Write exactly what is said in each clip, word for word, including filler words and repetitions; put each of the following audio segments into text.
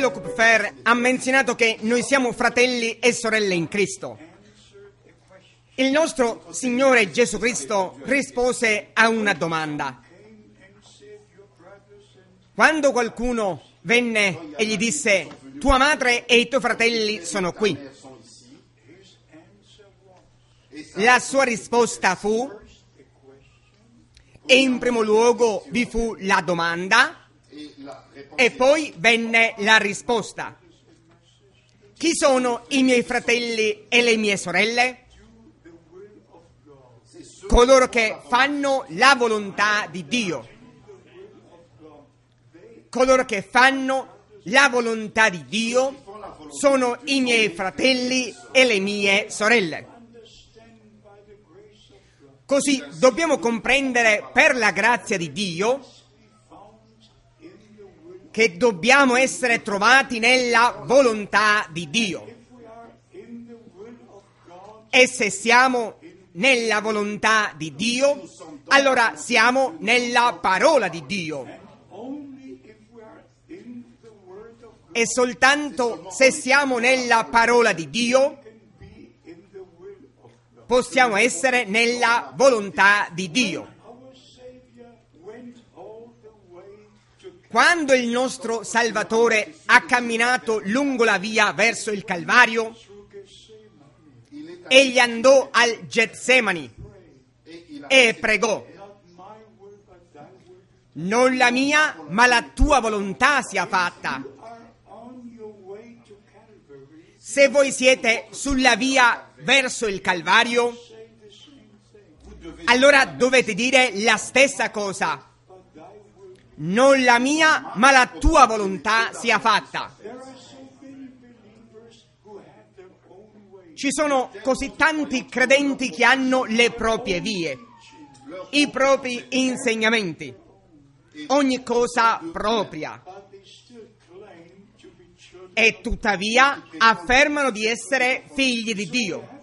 fratello Kupfer ha menzionato che noi siamo fratelli e sorelle in Cristo. Il nostro Signore Gesù Cristo rispose a una domanda. Quando qualcuno venne e gli disse: tua madre e i tuoi fratelli sono qui, la sua risposta fu, e in primo luogo vi fu la domanda e poi venne la risposta. Chi sono i miei fratelli e le mie sorelle? Coloro che fanno la volontà di Dio. Coloro che fanno la volontà di Dio sono i miei fratelli e le mie sorelle. Così dobbiamo comprendere, per la grazia di Dio, che dobbiamo essere trovati nella volontà di Dio. E se siamo nella volontà di Dio, allora siamo nella parola di Dio. E soltanto se siamo nella parola di Dio possiamo essere nella volontà di Dio. Quando il nostro Salvatore ha camminato lungo la via verso il Calvario, egli andò al Getsemani e pregò: non la mia, ma la tua volontà sia fatta. Se voi siete sulla via verso il Calvario, allora dovete dire la stessa cosa. Non la mia, ma la tua volontà sia fatta. Ci sono così tanti credenti che hanno le proprie vie, i propri insegnamenti, ogni cosa propria, e tuttavia affermano di essere figli di Dio.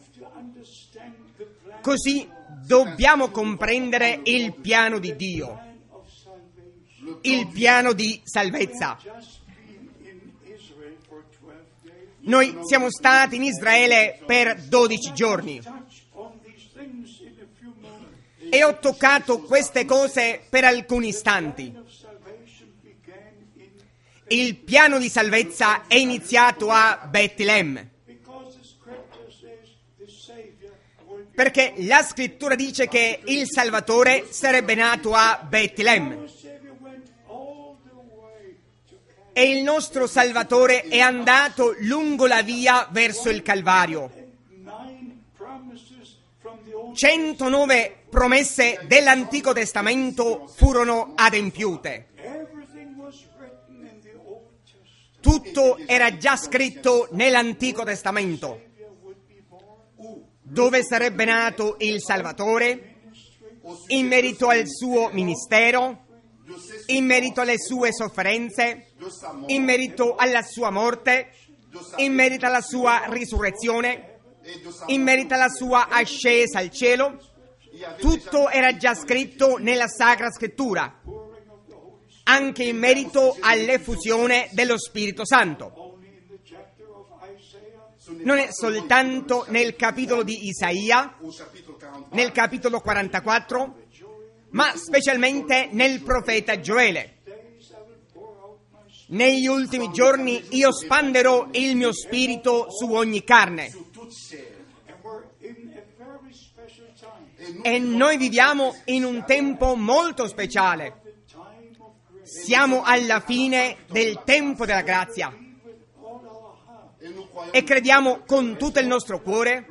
Così dobbiamo comprendere il piano di Dio, il piano di salvezza. Noi siamo stati in Israele per dodici giorni e ho toccato queste cose per alcuni istanti. Il piano di salvezza è iniziato a Betlemme, perché la scrittura dice che il Salvatore sarebbe nato a Betlemme. E il nostro Salvatore è andato lungo la via verso il Calvario. centonove promesse dell'Antico Testamento furono adempiute. Tutto era già scritto nell'Antico Testamento, dove sarebbe nato il Salvatore, in merito al suo ministero, in merito alle sue sofferenze, in merito alla sua morte, in merito alla sua risurrezione, in merito alla sua ascesa al cielo. Tutto era già scritto nella Sacra Scrittura, anche in merito all'effusione dello Spirito Santo. Non è soltanto nel capitolo di Isaia, nel capitolo quarantaquattro, ma specialmente nel profeta Gioele. Negli ultimi giorni io spanderò il mio spirito su ogni carne. E noi viviamo in un tempo molto speciale. Siamo alla fine del tempo della grazia e crediamo con tutto il nostro cuore,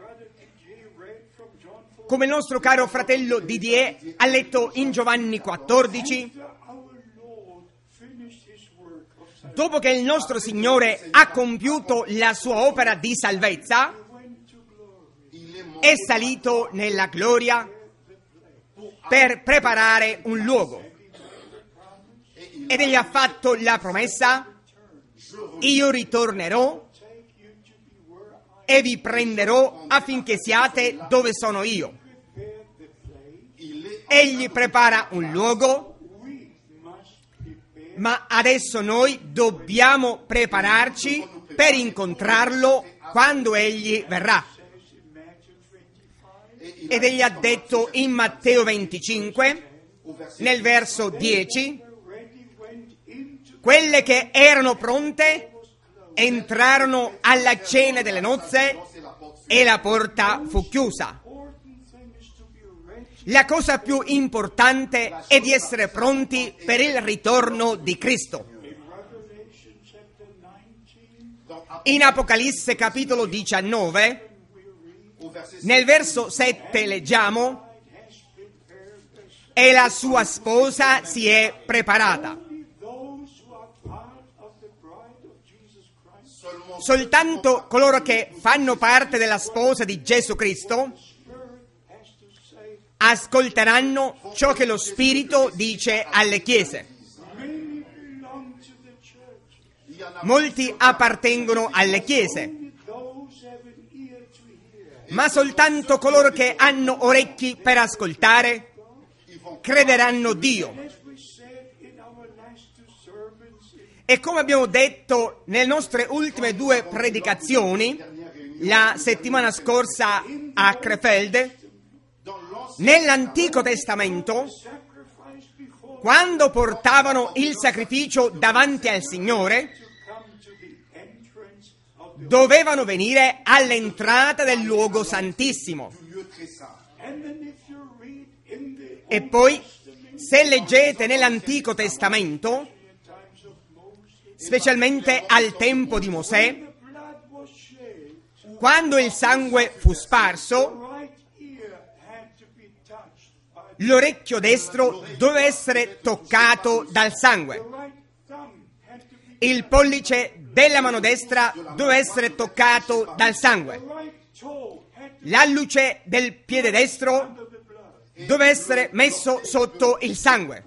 come il nostro caro fratello Didier ha letto in Giovanni quattordici, dopo che il nostro Signore ha compiuto la sua opera di salvezza, è salito nella gloria per preparare un luogo. Ed egli ha fatto la promessa: io ritornerò e vi prenderò affinché siate dove sono io. Egli prepara un luogo, Ma adesso noi dobbiamo prepararci per incontrarlo quando egli verrà. Ed egli ha detto in Matteo venticinque, nel verso dieci, quelle che erano pronte entrarono alla cena delle nozze e la porta fu chiusa. La cosa più importante è di essere pronti per il ritorno di Cristo. In Apocalisse capitolo diciannove, nel verso sette leggiamo: e la sua sposa si è preparata. Soltanto coloro che fanno parte della sposa di Gesù Cristo ascolteranno ciò che lo Spirito dice alle chiese. Molti appartengono alle chiese, ma soltanto coloro che hanno orecchi per ascoltare crederanno Dio. E come abbiamo detto nelle nostre ultime due predicazioni, la settimana scorsa a Krefeld, nell'Antico Testamento, quando portavano il sacrificio davanti al Signore, dovevano venire all'entrata del luogo santissimo. E poi, se leggete nell'Antico Testamento, specialmente al tempo di Mosè, quando il sangue fu sparso, l'orecchio destro doveva essere toccato dal sangue. Il pollice della mano destra doveva essere toccato dal sangue. L'alluce del piede destro doveva essere messo sotto il sangue.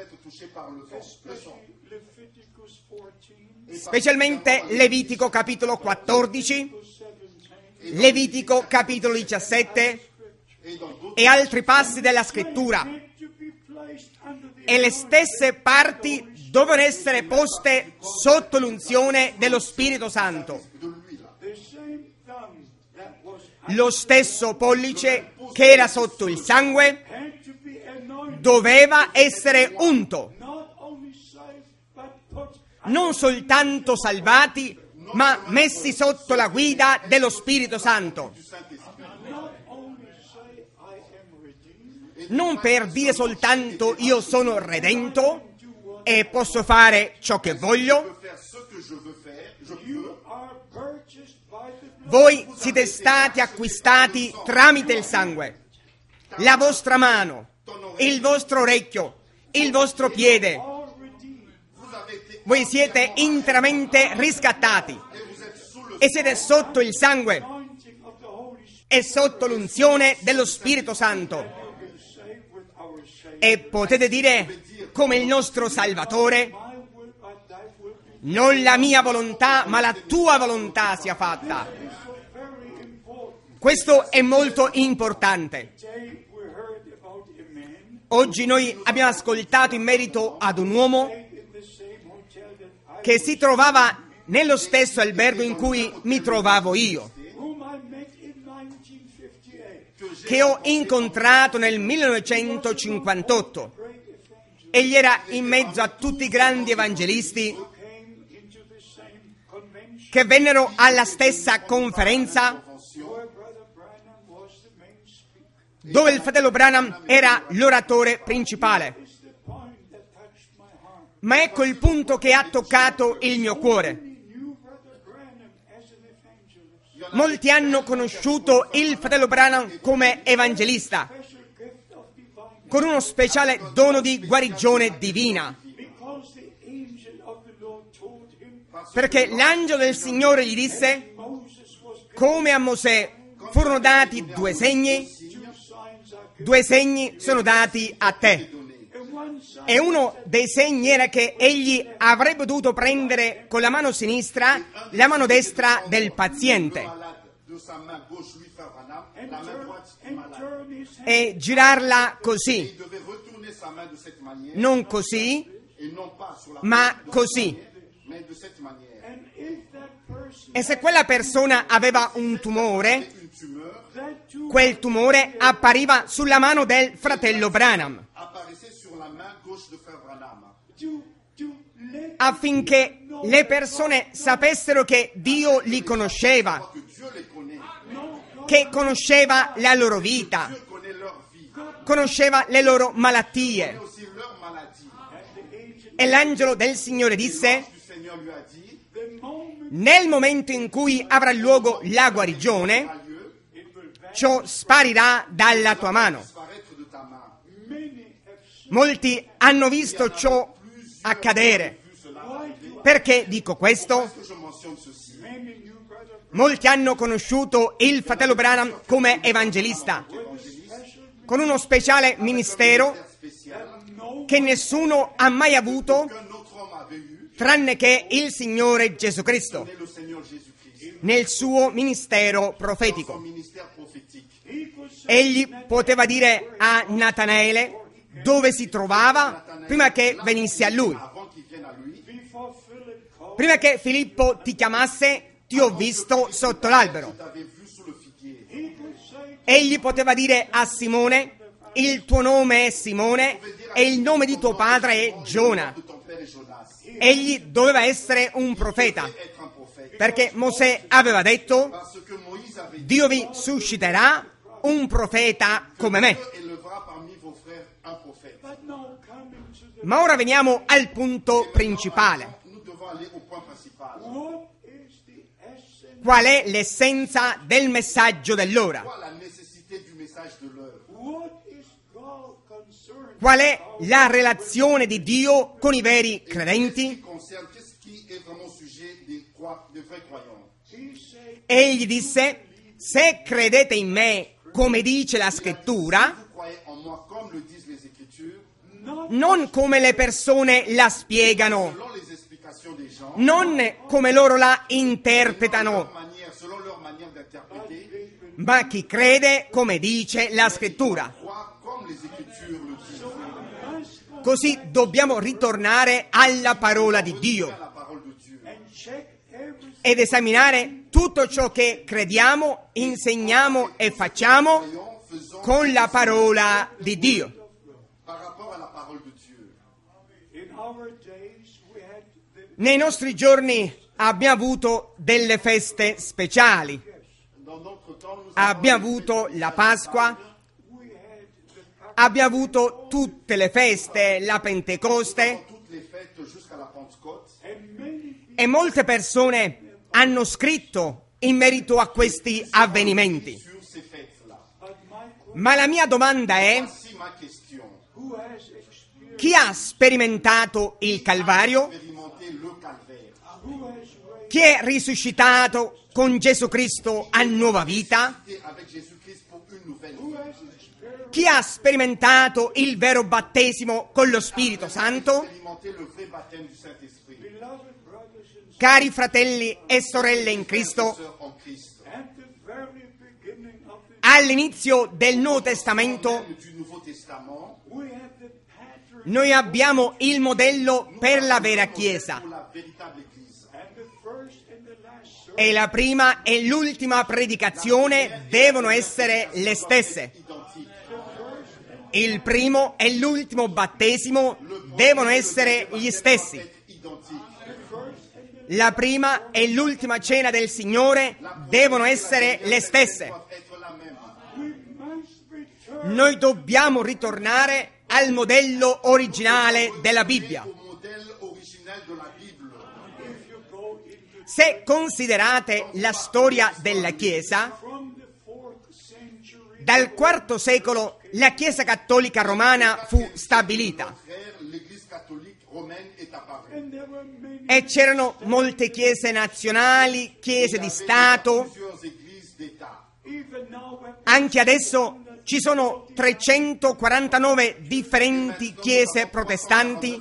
Specialmente Levitico capitolo quattordici, Levitico capitolo diciassette e altri passi della scrittura. E le stesse parti dovevano essere poste sotto l'unzione dello Spirito Santo. Lo stesso pollice che era sotto il sangue doveva essere unto. Non soltanto salvati, ma messi sotto la guida dello Spirito Santo. Non per dire soltanto io sono redento e posso fare ciò che voglio. Voi siete stati acquistati tramite il sangue. La vostra mano, il vostro orecchio, il vostro piede. Voi siete interamente riscattati e siete sotto il sangue e sotto l'unzione dello Spirito Santo. E potete dire come il nostro Salvatore: non la mia volontà, ma la tua volontà sia fatta. Questo è molto importante. Oggi noi abbiamo ascoltato in merito ad un uomo che si trovava nello stesso albergo in cui mi trovavo io, che ho incontrato nel millenovecentocinquantotto. Egli era in mezzo a tutti i grandi evangelisti che vennero alla stessa conferenza dove il fratello Branham era l'oratore principale. Ma ecco il punto che ha toccato il mio cuore. Molti hanno conosciuto il fratello Branham come evangelista, con uno speciale dono di guarigione divina, perché l'angelo del Signore gli disse: come a Mosè furono dati due segni, due segni sono dati a te. E uno dei segni era che egli avrebbe dovuto prendere con la mano sinistra la mano destra del paziente e girarla così, non così, ma così. E se quella persona aveva un tumore, quel tumore appariva sulla mano del fratello Branham, affinché le persone sapessero che Dio li conosceva, che conosceva la loro vita, conosceva le loro malattie. E l'angelo del Signore disse: nel momento in cui avrà luogo la guarigione, ciò sparirà dalla tua mano. Molti hanno visto ciò accadere. Perché dico questo? Molti hanno conosciuto il fratello Branham come evangelista, con uno speciale ministero che nessuno ha mai avuto tranne che il Signore Gesù Cristo, nel suo ministero profetico. Egli poteva dire a Natanaele dove si trovava prima che venisse a lui. Prima che Filippo ti chiamasse, ti ho visto sotto l'albero. Egli poteva dire a Simone: il tuo nome è Simone e il nome di tuo padre è Giona. Egli doveva essere un profeta, perché Mosè aveva detto: Dio vi susciterà un profeta come me. Ma ora veniamo al punto principale. Qual è l'essenza del messaggio dell'ora? Qual è la relazione di Dio con i veri credenti? Egli disse: se credete in me come dice la scrittura, non come le persone la spiegano, non come loro la interpretano, ma chi crede come dice la scrittura. Così dobbiamo ritornare alla parola di Dio ed esaminare tutto ciò che crediamo, insegniamo e facciamo con la parola di Dio. Nei nostri giorni abbiamo avuto delle feste speciali. Abbiamo avuto la Pasqua, abbiamo avuto tutte le feste, la Pentecoste, e molte persone hanno scritto in merito a questi avvenimenti. Ma la mia domanda è: chi ha sperimentato il Calvario? Chi è risuscitato con Gesù Cristo a nuova vita? Chi ha sperimentato il vero battesimo con lo Spirito Santo? Cari fratelli e sorelle in Cristo, all'inizio del Nuovo Testamento noi abbiamo il modello per la vera Chiesa. E la prima e l'ultima predicazione devono essere le stesse. Il primo e l'ultimo battesimo devono essere gli stessi. La prima e l'ultima cena del Signore devono essere le stesse. Noi dobbiamo ritornare al modello originale della Bibbia. Se considerate la storia della Chiesa, dal quarto secolo la Chiesa cattolica romana fu stabilita e c'erano molte chiese nazionali, chiese di Stato. Anche adesso ci sono trecentoquarantanove differenti chiese protestanti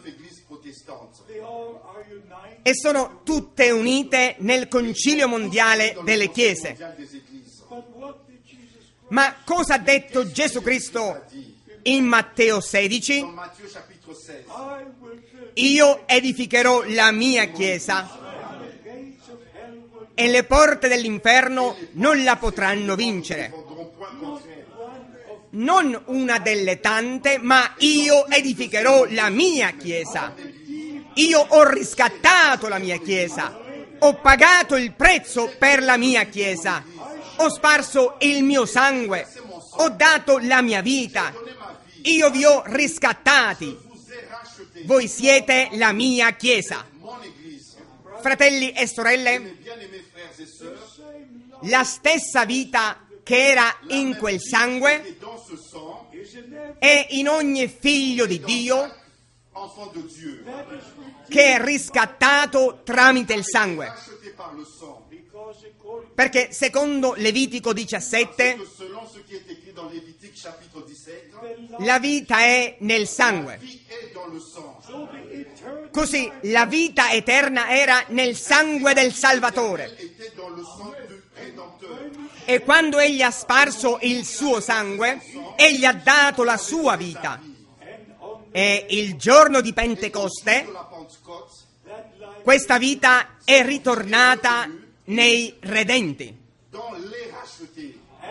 e sono tutte unite nel Concilio Mondiale delle Chiese. Ma cosa ha detto Gesù Cristo in Matteo sedici, dans Matthieu chapitre seize. io edificherò la mia chiesa e le porte dell'inferno non la potranno vincere. Pendront point contre elle. Non una delle tante, ma io edificherò la mia chiesa. Io ho riscattato la mia chiesa, ho pagato il prezzo per la mia chiesa, ho sparso il mio sangue, ho dato la mia vita, io vi ho riscattati, Vous ai racheté, voi siete la mia chiesa. mon Église. Fratelli e sorelle, Mes bien-aimés frères et sœurs, la stessa vita che era in quel sangue et dans ce sang, è in ogni figlio di Dio enfant de Dieu, che è riscattato tramite il sangue. racheté par le sang. Perché secondo Levitico diciassette, Que selon ce qui est écrit dans Lévitique chapitre dix-sept, la vita è nel sangue. vie est dans le sang. Così la vita eterna era nel sangue del Salvatore. Était dans le sang du Rédempteur. E quando egli ha sparso il suo sangue, egli ha dato la sua vita. E il giorno di Pentecoste, De la Pentecôte, questa vita è ritornata nei redenti. dans les rachetés.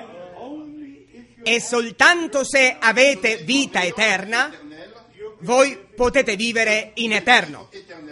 E soltanto se avete vita eterna, voi potete vivere in eterno.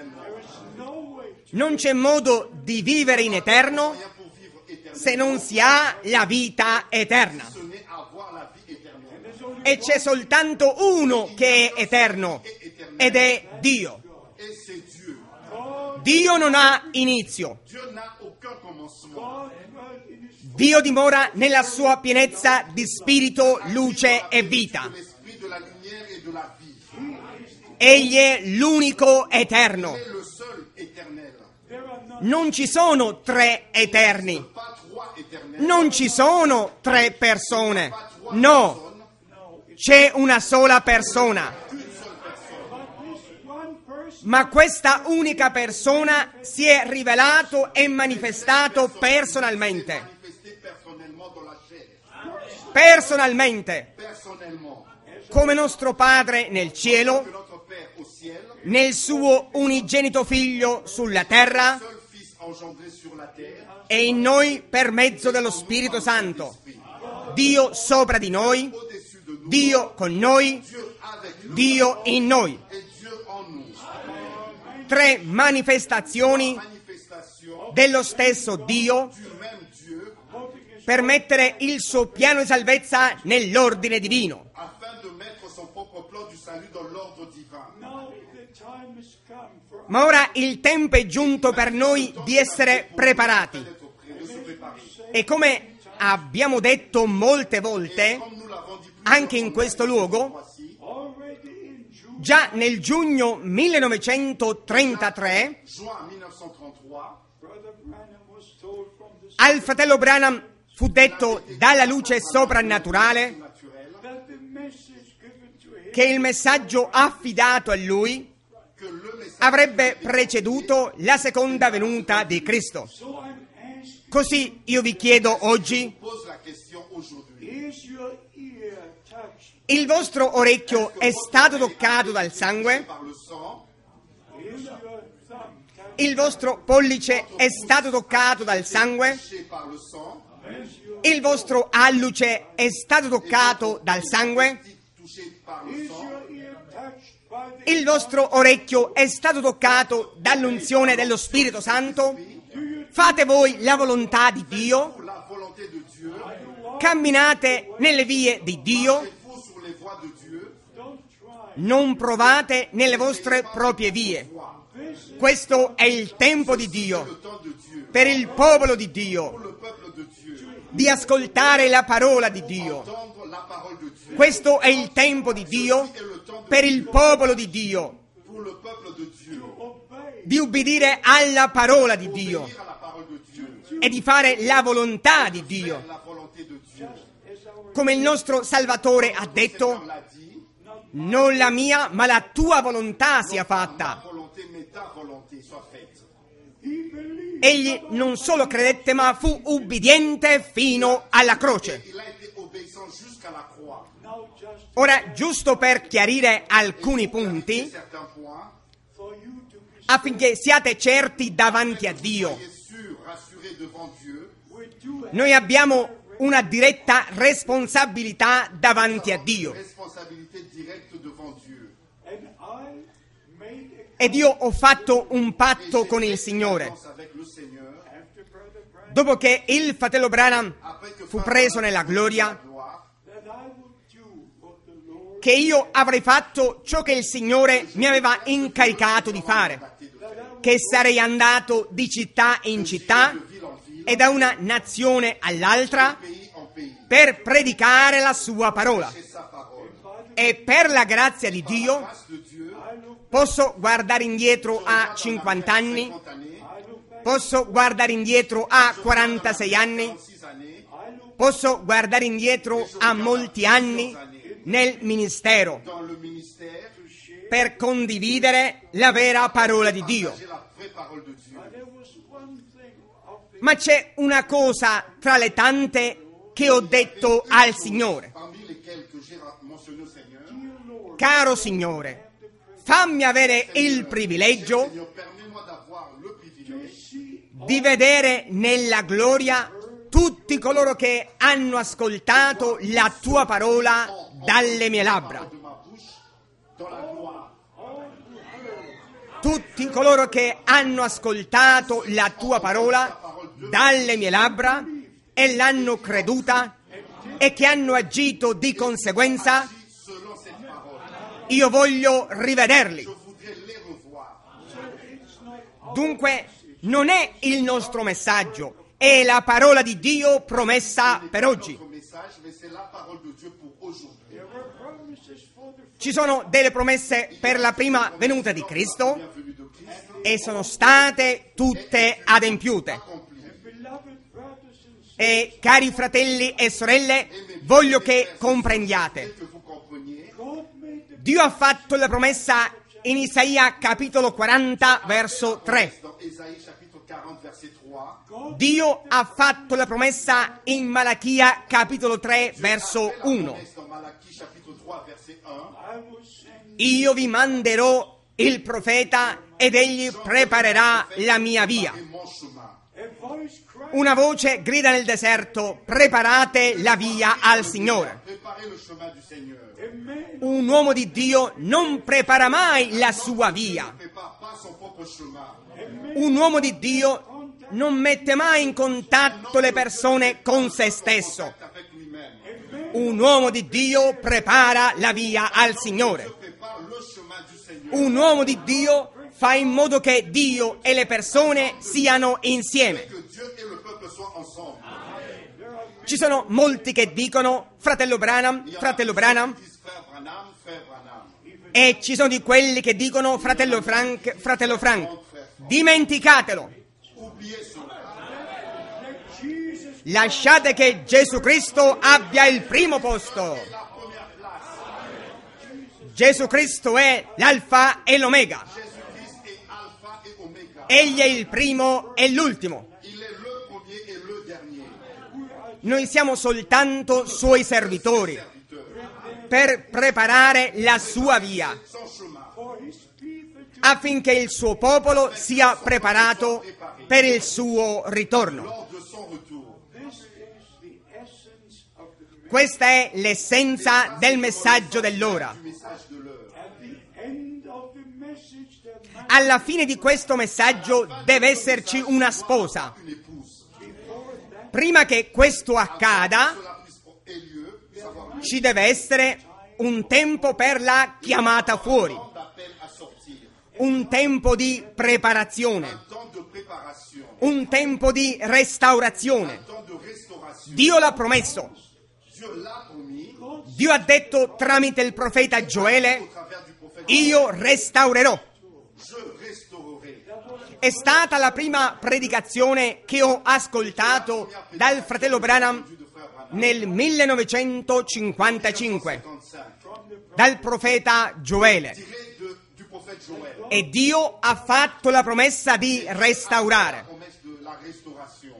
Non c'è modo di vivere in eterno Rien pour vivre éternellement, se non si ha la vita eterna. ce n'est avoir la vie éternelle. E c'è soltanto uno che è eterno, ed è Dio. Et c'est Dieu. Dio non ha inizio. Dieu n'a aucun commencement. Dio dimora nella sua pienezza di spirito, luce e vita. L'esprit de la lumière et de la vie. Egli è l'unico eterno. C'est le seul éternel. Non ci sono tre eterni. Pas trois éternels. Non ci sono tre persone. No, c'è una sola persona. Ma questa unica persona si è rivelato e manifestato personalmente. Manifesté personnellement dans la chair. Personalmente, Personnellement. come nostro Padre nel Que cielo, notre Père au ciel, nel suo unigenito Figlio sulla terra seul Fils engendré sur la terre, e in noi per mezzo dello Spirito Santo. Dio sopra di noi, au-dessus de nous, Dio con noi, Dieu avec nous Dio in noi. et Dieu en nous. Tre manifestazioni Manifestation dello stesso Dio du même Dieu per mettere il suo piano di salvezza nell'ordine divino. afin de mettre son propre plan du salut dans l'ordre divin. Ma ora il tempo è giunto per noi di essere preparati. D'être prêt, de se préparer. E come abbiamo detto molte volte, Comme nous l'avons dit plus anche in questo luogo, voici, già nel giugno millenovecentotrentatré, juin millenovecentotrentatré, al fratello Branham fu detto dalla luce soprannaturale naturel, che il messaggio affidato a lui que le message avrebbe preceduto la seconda venuta di Cristo. Così io vi chiedo oggi, pose la question aujourd'hui. il vostro orecchio è stato toccato dal sangue? Par le sang, Il vostro pollice è stato toccato dal sangue? touché par le sang, Il vostro alluce è stato toccato dal sangue? touché par le sang, Il vostro orecchio è stato toccato dall'unzione dello Spirito Santo? Fate voi la volontà di Dio? la volonté de Dieu, Camminate nelle vie di Dio? vous sur les voies de Dieu, Non provate nelle vostre proprie vie. Questo è il tempo di Dio, le temps de Dieu, per il popolo di Dio, le peuple de Dieu, di ascoltare la parola di Dio. entendre la parole de Dieu, Questo è il tempo di Dio per il popolo di Dio, pour le peuple de Dieu, di ubbidire alla parola di Dio dire à la parole de Dieu, e di fare la volontà di Dio. la volonté de Dieu. Come il nostro Salvatore ha On detto, l'a dit, non la mia, ma la tua volontà sia ma fatta. volonté, mais ta volonté soit faite. Egli non solo credette, ma fu ubbidiente fino alla croce. Il a été obéissant jusqu'à la croix. Ora, giusto per chiarire alcuni punti, Certains points, affinché siate certi davanti a Dio, soyez sûr, rassurés devant Dieu. noi abbiamo una diretta responsabilità davanti a Dio. Responsabilité directe devant Dieu. Ed io ho fatto un patto con il Signore. Avec le Seigneur, Dopo che il fratello Branham après que fu Frère preso Branham nella fut gloria, gloire, che io avrei fatto ciò che il Signore mi aveva incaricato di fare, che sarei andato di città in città de ville en ville, e da una nazione all'altra pays en pays, per predicare la sua parola. c'est sa parole. E per la grazia di Dio Grâce de Dieu, posso guardare indietro a cinquanta anni, cinquante années, posso guardare indietro a quarantasei anni, six années, posso guardare indietro a molti anni nel ministero dans le ministère, per condividere la vera parola di Dio. j'ai la vraie parole de Dieu. Ma c'è una cosa tra le tante che ho detto al Signore. Parmi lesquels que j'ai mentionné au Seigneur, Caro Signore, fammi avere il privilegio Seigneur, permets-moi d'avoir le privilège di vedere nella gloria tutti coloro che hanno ascoltato la tua parola dalle mie labbra. de ma bouche dans la gloire. Tutti coloro che hanno ascoltato la tua parola dalle mie labbra e l'hanno creduta e che hanno agito di conseguenza, Selon cette parole, io voglio rivederli. je voudrais les revoir. Dunque, non è il nostro messaggio, è la parola di Dio promessa per oggi. Notre message, mais c'est la parole de Dieu pour aujourd'hui. Ci sono delle promesse per la prima venuta di Cristo Bienvenue de Christ, e sono state tutte adempiute. accompli. E cari fratelli e sorelle, voglio che comprendiate. Que vous compreniez, Dio ha fatto la promessa in Isaia capitolo quaranta verso tre. dans Ésaïe chapitre quarante, verset trois, Dio ha fatto la promessa in Malachia capitolo tre verso uno. dans Malachie chapitre trois, verset un, Io vi manderò il profeta ed egli preparerà la mia via. et mon chemin. Una voce grida nel deserto: preparate la via al Signore. Préparez le chemin du Seigneur. Un uomo di Dio non prepara mai la sua via. Prépare pas son propre chemin. Un uomo di Dio non mette mai in contatto le persone con se stesso. Avec lui-même. Un uomo di Dio prepara la via al Signore. Prépare le chemin du Seigneur. Un uomo di Dio fa in modo che Dio e le persone siano insieme. Que Dieu et le peuple soient ensemble. Ci sono molti che dicono fratello Branham, fratello Branham, Disent frère Branham, frère Branham. e ci sono di quelli che dicono fratello Frank, fratello Frank. Dimenticatelo. Oubliez cela. Lasciate che Gesù Cristo abbia il primo posto. Gesù Cristo è l'Alfa e l'Omega. Jésus-Christ est alpha et oméga. Egli è il primo e l'ultimo. Il est le premier et le dernier. Noi siamo soltanto suoi servitori per preparare la sua via, Son chemin. affinché il suo popolo sia preparato per il suo ritorno. Lors de son retour. Questa è l'essenza del messaggio dell'ora. Message de l'heure. Alla fine di questo messaggio deve esserci una sposa. Une épouse. Prima che questo accada, Cela puisse ait lieu, savoir ci deve essere un tempo per la chiamata fuori, d'appel à sortir. un tempo di preparazione, Un temps de préparation. un tempo di restaurazione. Un temps de restauration. Dio l'ha promesso. Dieu l'a promis. Dio ha detto tramite il profeta Au Gioele: travers du prophète, io restaurerò. je restaurerai. È stata la prima predicazione che ho ascoltato dal fratello Branham nel millenovecentocinquantacinque, cinquante-cinq. dal profeta Gioele. Tiré de- du prophète prophète Joël. E Dio ha fatto la promessa di La restaurare, promesse de la restauration.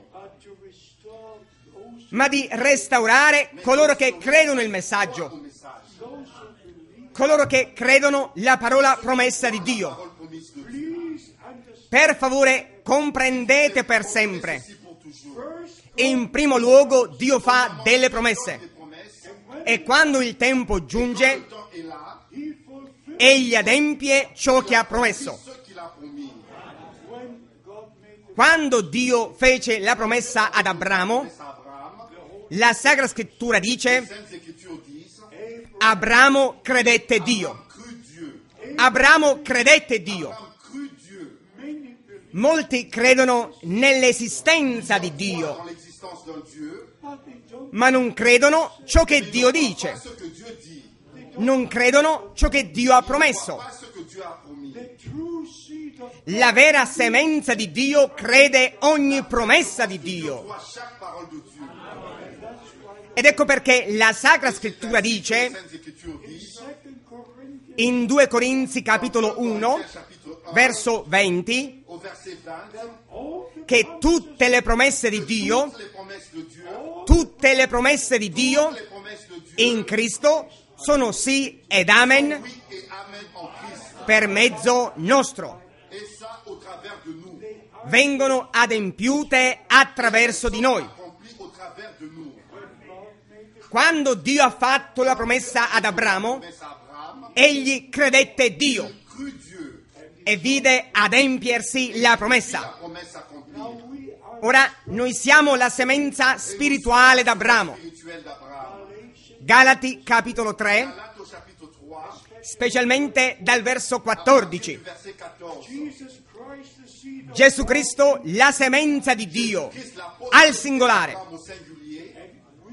ma di restaurare coloro che credono il messaggio, Au message. coloro che credono la parola promessa di Dio. Parole promise de Dieu. Per favore, comprendete per sempre. Ici pour toujours. In primo luogo, Dio fa delle promesse. Des promesses. E quando il tempo giunge, Le temps est là. egli adempie ciò che ha promesso. Ce qu'il a promis. Quando Dio fece la promessa ad Abramo, Abraham. la Sacra Scrittura dice: Les Saintes Écritures disent. Abramo credette Dio. Cru Dieu. Abramo credette Dio. Abraham cru Dieu. Molti credono nell'esistenza di Dio, Dans l'existence d'un Dieu. ma non credono ciò che Dio dice. Pas ce que Dieu dit. Non credono ciò che Dio ha promesso. Pas ce que Dieu a promis. La vera semenza di Dio crede ogni promessa di Dio. Crois chaque parole de Dieu. Ed ecco perché la Sacra Scrittura Les dice Saintes Écritures disent. in due Corinzi capitolo uno, Chapitre un. verso venti, Au verset vingt. che tutte le promesse di Dio, Toutes les promesses de Dieu. tutte le promesse di Dio Les promesses de Dieu. in Cristo sono sì ed amen Oui et amen en Christ. per mezzo nostro. Et ça au travers de nous. Vengono adempiute attraverso di noi. Accompli au travers de nous. Quando Dio ha fatto la promessa ad Abramo, Mais Abraham egli credette Dio cru Dieu. e vide adempiersi la La promessa. promesse accomplie. Ora noi siamo la semenza spirituale d'Abramo. Spirituelle d'Abraham. Galati capitolo tre, Galates au chapitre trois. specialmente dal verso quattordici. Verset quatorze. Gesù Cristo, la semenza di Dio, Christ l'apôtre al singolare. Abraham au singulier.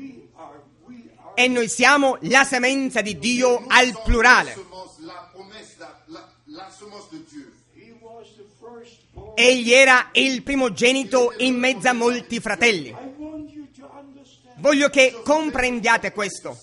E noi siamo la semenza di Dio al plurale. Semence, la promesse, la, la, la semence de Dieu. Egli era il primogenito in mezzo a molti fratelli. Voglio che comprendiate questo.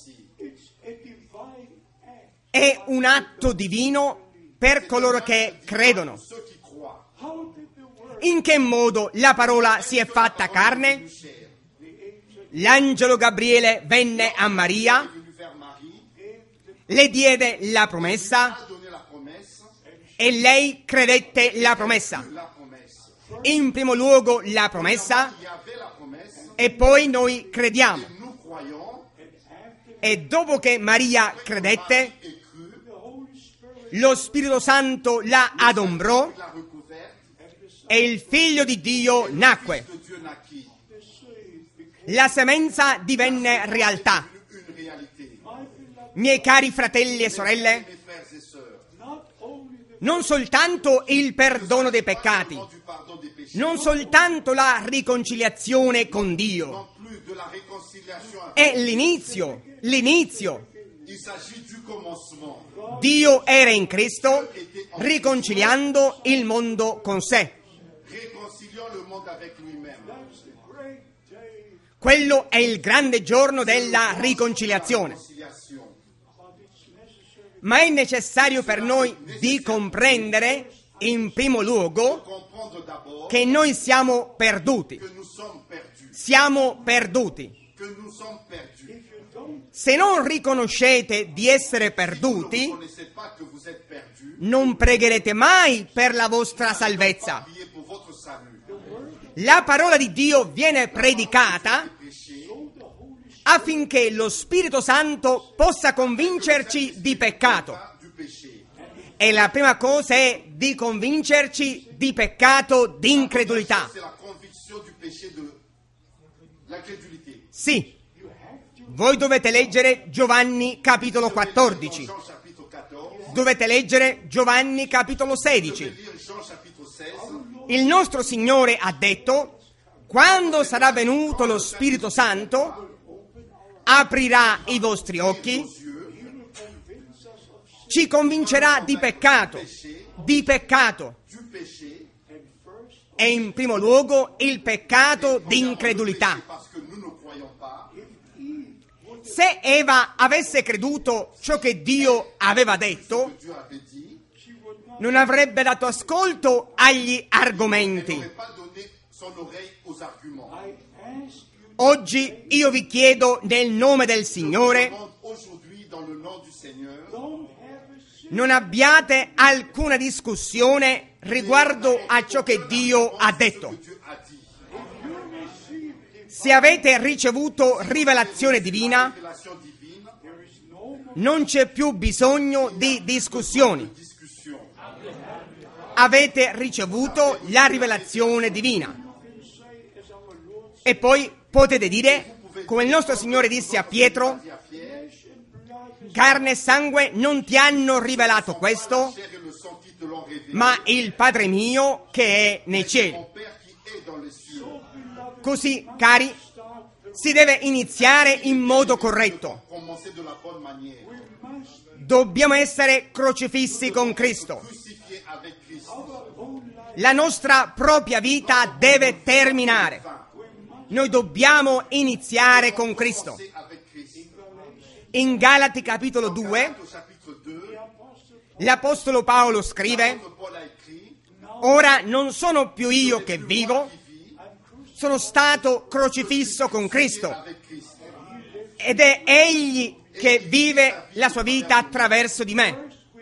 È un atto divino per coloro che credono. Ceux qui croient. In che modo la parola si è fatta carne? L'angelo Gabriele venne a Maria, Venu vers Marie. le diede la promessa A donné la promesse. e lei credette la promessa. La promesse. In primo luogo la promessa Il y avait la promesse. e poi noi crediamo. Nous croyons. E dopo che Maria credette, Et cru. lo Spirito Santo la adombrò La recouverte. e il Figlio di Dio nacque. De Dieu naquit. La semenza divenne realtà. Une réalité. Miei cari fratelli e sorelle, Mes frères et sœurs. non soltanto il perdono dei peccati, Du pardon des péchés. non soltanto la riconciliazione con Dio, Non plus de la réconciliation. è l'inizio, l'inizio. Il s'agit du commencement. Dio era in Cristo riconciliando il mondo con sé. Réconciliant le monde avec lui-même. Quello è il grande giorno della riconciliazione. Réconciliation. Ma è necessario per noi di comprendere, in primo luogo, Comprendre d'abord che noi siamo perduti. que nous sommes perdus. Siamo perduti. Que nous sommes perdus. Se non riconoscete di essere Vous perduti, ne connaissez pas que vous êtes perdus. non pregherete mai per la vostra salvezza. Priez pour votre salut. La parola di Dio viene predicata Péché. affinché lo Spirito Santo possa convincerci di peccato. Du péché. E la prima cosa è di convincerci di peccato, di incredulità. C'est la conviction du péché de l'incrédulité. Sì, voi dovete leggere Giovanni capitolo quattordici, Jean chapitre quatorze. dovete leggere Giovanni capitolo sedici. Lire Jean chapitre seize. Il nostro Signore ha detto: quando sarà venuto lo Spirito Santo, aprirà i vostri occhi, ci convincerà di peccato, di peccato, Du péché. e in primo luogo il peccato di incredulità. Parce que nous ne croyons pas. Se Eva avesse creduto ciò che Dio aveva detto, Dieu avait dit. non avrebbe dato ascolto agli argomenti. n'aurait pas donné son oreille aux arguments. Oggi io vi chiedo nel nome del Je Signore, demande aujourd'hui dans le nom du Seigneur, non abbiate alcuna discussione riguardo a ciò che Dio ha ce detto. que Dieu a dit. Se avete ricevuto rivelazione divina, Révélation divine, non c'è più bisogno di discussioni. discussion. Avete ricevuto la rivelazione divina. E poi potete dire, come il nostro Signore disse a Pietro, Dit à Pierre, carne e sangue non ti hanno rivelato questo, chair et le sang qui te l'ont révélé, ma il Padre mio che è nei cieli. mon Père qui est dans les cieux. Così, cari, si deve iniziare in modo corretto. Commencez de la bonne manière. Dobbiamo essere crocifissi con Cristo. Crucifié avec Christ. La nostra propria vita deve terminare. Noi dobbiamo iniziare con Cristo. Commencez avec Christ. In Galati capitolo due, Au chapitre deux, l'Apostolo Paolo scrive: l'apôtre Paul a écrit, ora non sono più io che vivo, sono stato crocifisso con Cristo avec Christ. ed è Egli che vive la sua vita attraverso di me.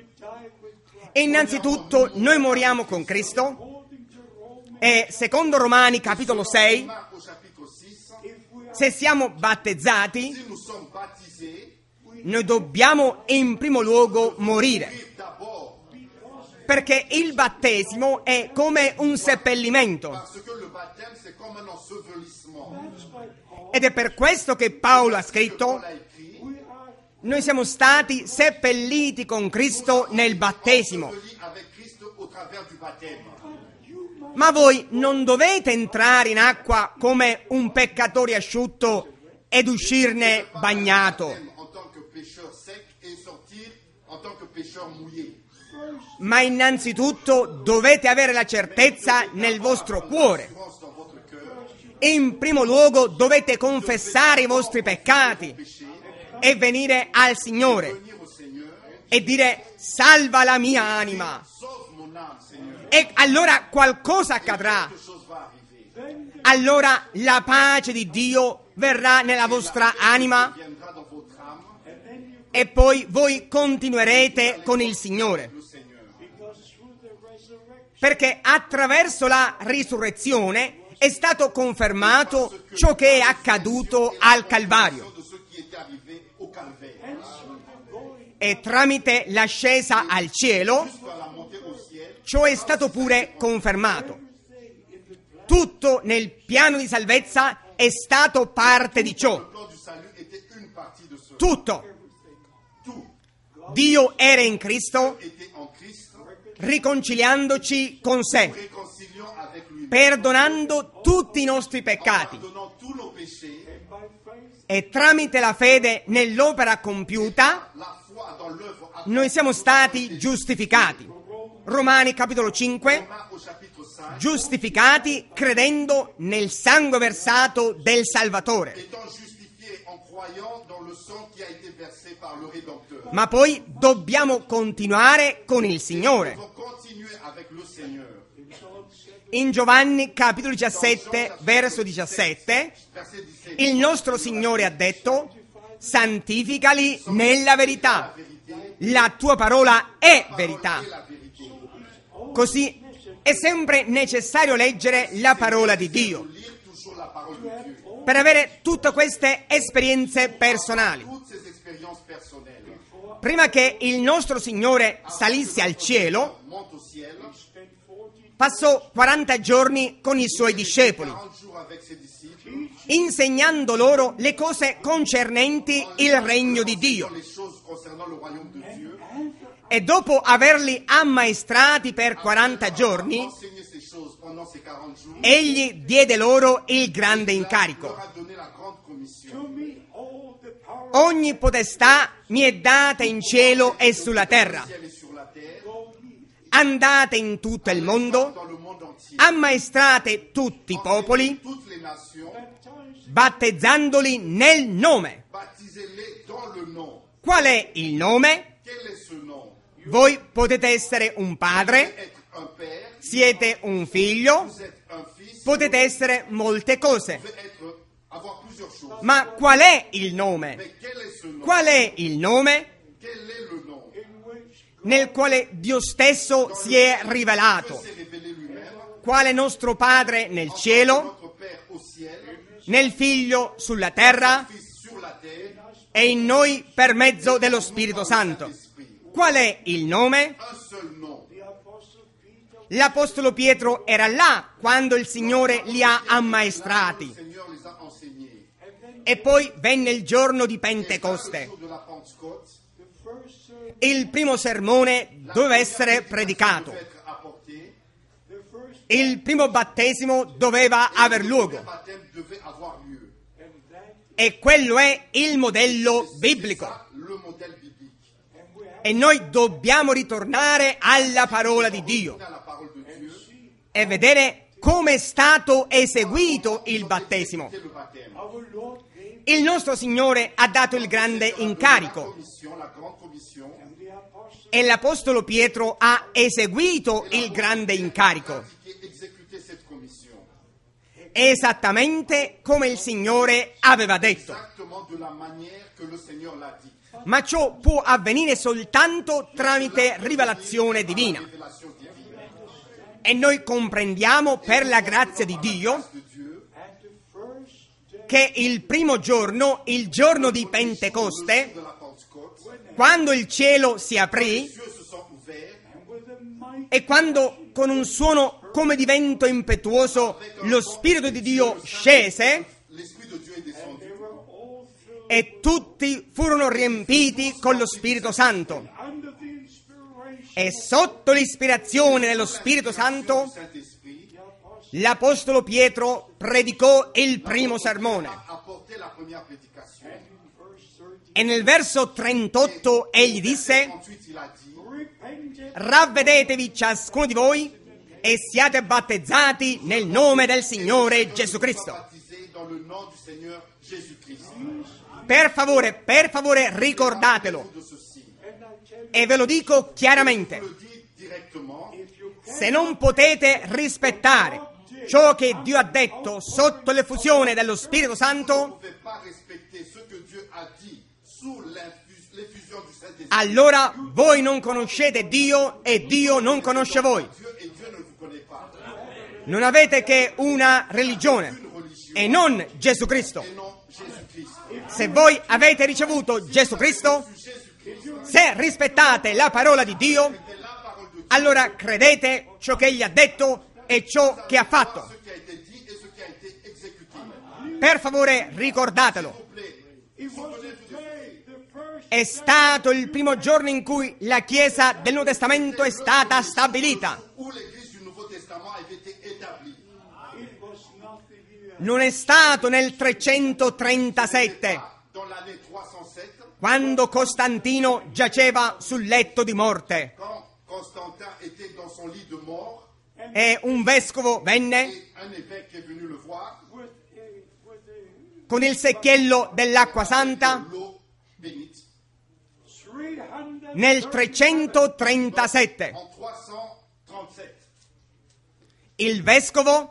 E innanzitutto noi moriamo con Cristo e secondo Romani capitolo sei, Marc au chapitre six, se siamo battezzati, si nous sommes baptisés, noi dobbiamo in primo luogo morire, vivre d'abord, perché il battesimo è come un seppellimento. parce que le baptême c'est comme un ensevelissement. Ed è per questo che Paolo ha Paul scritto: a écrit, noi siamo stati seppelliti con Cristo nel battesimo. enseveli avec Christ au travers du baptême. Ma voi non dovete entrare in acqua come un peccatore asciutto ed uscirne bagnato, En tant que pécheur sec et sortir en tant que pécheur mouillé. ma innanzitutto dovete avere la certezza nel vostro cuore. Pense dans votre cœur, In primo luogo dovete confessare i vostri peccati e venire al Signore venir au Seigneur, e dire: salva la mia anima. sauve mon âme, Seigneur. E allora qualcosa accadrà. Quelque chose va arriver. Allora la pace di Dio verrà nella vostra anima Viendra dans votre âme, e poi voi continuerete con il Signore. le Seigneur. Perché attraverso la risurrezione è stato confermato ciò che è accaduto al Calvario. De ce qui était arrivé au calvaire. E tramite l'ascesa al cielo, Jusqu'à la montée au ciel, ciò è stato pure confermato. Tutto nel piano di salvezza è stato parte di ciò. le plan du salut était une partie de ce. Tutto. Tout Dio era in Cristo, était en Christ, riconciliandoci con sé, réconciliant avec lui, perdonando tutti i nostri peccati. pardonnant tous nos péchés. E tramite la fede nell'opera compiuta, La foi dans l'œuvre accomplie. noi siamo stati giustificati. Romani capitolo cinque, Romains au chapitre cinq, giustificati credendo nel sangue versato del Salvatore. étant justifiés en croyant dans le sang qui a été versé par le Rédempteur. Ma poi dobbiamo continuare con il Signore. Nous devons continuer avec le Seigneur. In Giovanni capitolo diciassette, verso diciassette, Verset dix-sept. il nostro Signore ha detto: santificali nella verità. La tua parola è verità. La vérité. Così è sempre necessario leggere la parola di Dio Lire toujours la parole de Dieu. per avere tutte queste esperienze personali. Toutes ces expériences personnelles. Prima che il nostro Signore salisse al cielo, Monte au ciel. passò quaranta giorni con i suoi discepoli, quarante jours avec ses disciples. insegnando loro le cose concernenti il regno di Dio. Les choses concernant le royaume de Dieu. E dopo averli ammaestrati per quaranta giorni, Enseigner ces choses pendant ces quarante jours. egli diede loro il grande Leur incarico. a donné la grande commission. Ogni potestà mi è data in cielo e sulla terra. Ciel et sur la terre. Andate in tutto il mondo, Dans le monde entier. ammaestrate tutti i popoli, Toutes les nations. battezzandoli nel nome. Baptisez-les dans le nom. Qual è il nome? Quel est ce nom? Voi potete essere un padre, être un père, siete un figlio, vous êtes un fils, potete essere molte cose. vous pouvez être, avoir plusieurs choses. Ma qual è il nome? Mais quel est ce nom? Qual è il nome Quel est le nom? nel quale Dio stesso si è Dieu rivelato? s'est révélé lui-même, Quale nostro Padre nel cielo, notre Père au ciel, nel Figlio sulla terra Fils sur la terre, e in noi per mezzo dello Spirito Santo. Qual è il nome? un seul nom. L'Apostolo Pietro era là quando il Signore li ha Le ammaestrati. Seigneur les a enseignés. E poi venne il giorno di Et dans le Pentecoste. jour de la Pentecôte, Il primo sermone doveva essere predicato. devait être apporté, Il primo battesimo doveva aver le luogo. baptême devait avoir lieu. E quello è il modello C'est biblico. ça le modèle biblique. E noi dobbiamo ritornare alla parola di Dio Retourner à la parole de Dieu, e vedere come è stato eseguito il battesimo. c'est le baptême. Il nostro Signore ha dato il grande La incarico commission, la grande commission, e l'Apostolo Pietro ha eseguito il grande incarico, qui exécutait cette commission. esattamente come il Signore aveva detto. Exactement de la manière que le Seigneur l'a dit. Ma ciò può avvenire soltanto tramite rivelazione divina. Révélation divine E noi comprendiamo per la grazia di Dio de Dieu. che il primo giorno, il giorno di Pentecoste, De la Pentecôte, quando il cielo si aprì les cieux se sont ouverts e quando con un suono come di vento impetuoso lo Spirito di Dio scese l'Esprit de Dieu est descendu e tutti furono riempiti con lo Spirito Santo. E sotto l'ispirazione dello Spirito Santo Saint-Esprit l'Apostolo Pietro predicò il primo sermone. a apporté la première prédication. E nel verso trentotto egli disse: Ensuite, il a dit, ravvedetevi ciascuno di voi e siate battezzati nel nome del Signore Gesù Cristo. baptisé dans le nom du Seigneur Jésus-Christ. Per favore, per favore ricordatelo. De ceci, E ve lo dico chiaramente. le dit directement, Se non potete rispettare ciò che Dio ha detto sotto l'effusione dello Spirito vous ne Santo, pouvez pas respecter ce que Dieu a dit sous l'infus- l'effusion du Saint-Esprit. allora voi non conoscete Dio e Dio non conosce voi. Dieu et Dieu ne vous connaît pas. Non avete che una religione e non Gesù Cristo. Et non Jésus-Christ. Se voi avete ricevuto Gesù Cristo, se rispettate la parola di Dio, C'est la parole de Dieu, allora credete ciò che Egli ha detto e ciò che ha fatto. ce qui a été dit et ce qui a été exécuté. Per favore ricordatelo. S'il vous plaît, il faut connaître Jésus-Christ. È stato il primo giorno in cui la Chiesa del Nuovo Testamento è stata stabilita. Où l'Église du Nouveau Testament avait été établie. Non è stato nel trecentotrentasette, Dans l'année trois cent sept, quando Costantino giaceva sul letto di morte quand Constantin était dans son lit de mort, e un vescovo venne et un évêque est venu le voir, con il secchiello dell'acqua santa l'eau bénite, nel trecentotrentasette. en trois cent trente-sept. Il vescovo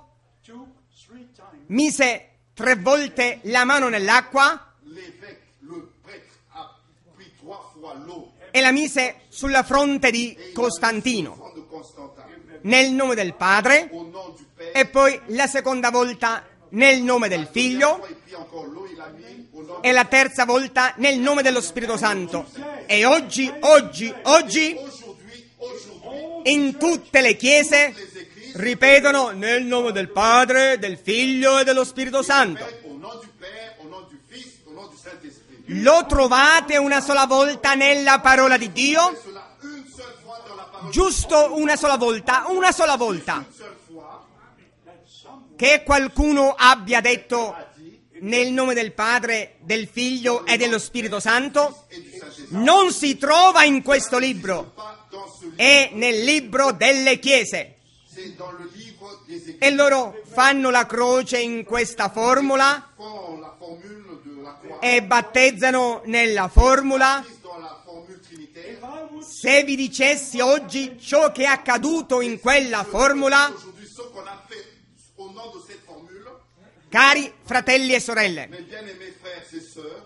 mise tre volte la mano nell'acqua L'évêque, le prêtre, a pris trois fois l'eau e la mise sulla fronte di Costantino, au front de Constantin, nel nome del Padre, au nom du Père, e poi la seconda volta nel nome del Figlio et puis encore l'eau, il a mis au nom e la terza volta nel nome dello Spirito Santo. E oggi, oggi, oggi, Aujourd'hui, aujourd'hui, in tutte le chiese ripetono nel nome del Padre, del Figlio e dello Spirito Santo. au nom du Père, au nom du Fils, au nom du Saint-Esprit. Lo trovate una sola volta nella parola di Dio? Cela une seule fois dans la parole, Giusto una sola volta, una sola volta. une seule fois, Che qualcuno abbia detto nel nome del Padre, del Figlio e dello Spirito Santo et du Saint-Esprit. non si trova in questo libro, Pas dans ce livre, è nel libro delle chiese. c'est dans le livre des Écritures. E loro fanno la croce in questa formula Font la formule de la croix. e battezzano nella formula. Dans la formule trinitaire, Se vi dicessi oggi ciò che è accaduto in quella formula, Aujourd'hui, ce qu'on a fait au nom de cette formule, cari fratelli e sorelle, mes bien-aimés frères et sœurs,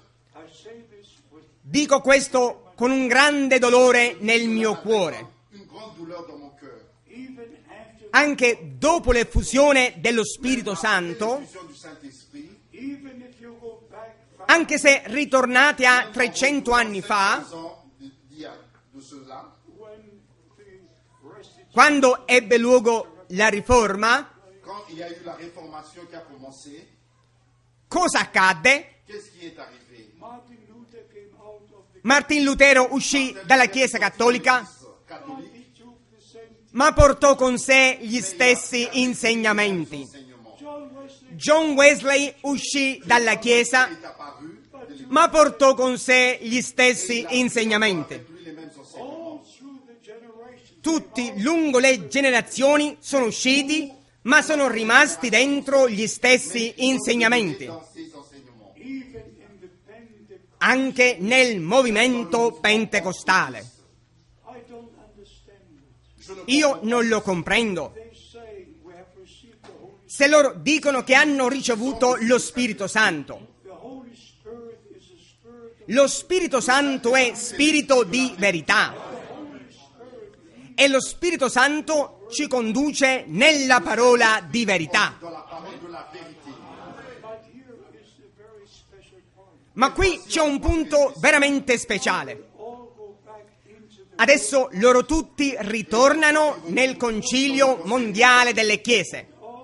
dico questo con un grande dolore nel mio cuore. une grande douleur dans mon cœur. Anche dopo l'effusione dello Spirito Santo, L'effusion du Saint-Esprit, anche se ritornate a trecento anni fa, dix ans de, d'il y a de cela, quando ebbe luogo la riforma, quand il y a eu la réformation qui a commencé, cosa accadde? qu'est-ce qui est arrivé? Martin Lutero uscì dalla Chiesa Cattolica, Catholique, ma portò con sé gli stessi insegnamenti. enseignement. John Wesley uscì dalla Chiesa, Il est apparu, de ma portò con sé gli stessi insegnamenti. lui les mêmes enseignements. Tutti lungo le generazioni sono usciti, ma sono rimasti dentro gli stessi insegnamenti. Dans ces enseignements. Anche nel movimento pentecostale. Je ne Io non lo comprendo. Se loro dicono che hanno ricevuto lo Spirito Santo, lo Spirito Santo è spirito di verità e lo Spirito Santo ci conduce nella parola di verità. dans la parole de la vérité. Ma qui c'è un punto veramente speciale. Adesso loro tutti ritornano nel concilio mondiale delle chiese.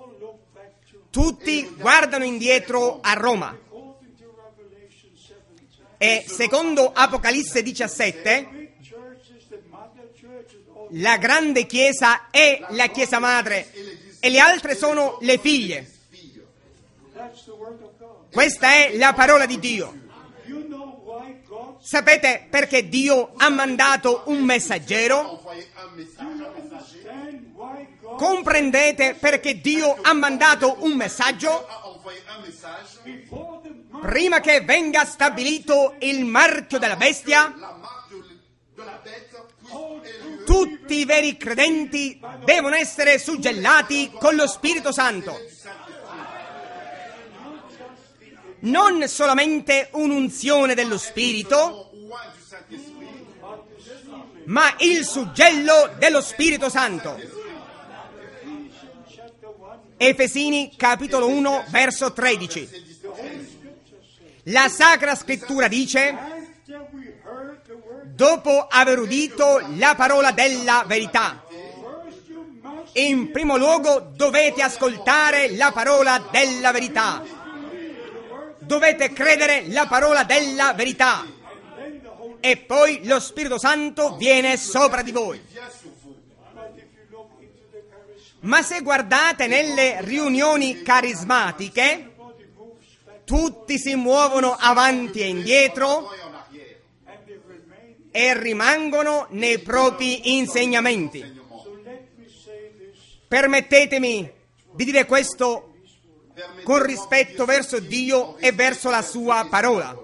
Tutti guardano indietro a Roma. E secondo Apocalisse diciassette, la grande chiesa è la chiesa madre e le altre sono le figlie. Questa è la parola di Dio. Sapete perché Dio ha mandato un messaggero? Envoyer un message, un messager, Comprendete perché Dio ha mandato un messaggio? a envoyé un message, Prima che venga stabilito il marchio della bestia, la marque de, de la bête puisse élever tutti i veri credenti devono essere suggellati con lo Spirito Santo. Non solamente un'unzione dello Spirito, ou un du Saint-Esprit, ma il suggello dello Spirito Santo. Efesini capitolo uno verso tredici. La Sacra Scrittura dice: dopo aver udito la parola della verità, in primo luogo dovete ascoltare la parola della verità. Dovete credere la parola della verità. E poi lo Spirito Santo viene sopra di voi. Ma se guardate nelle riunioni carismatiche, tutti si muovono avanti e indietro et en arrière. e rimangono nei propri insegnamenti. Permettetemi di dire questo con rispetto verso Dio e verso la sua parola.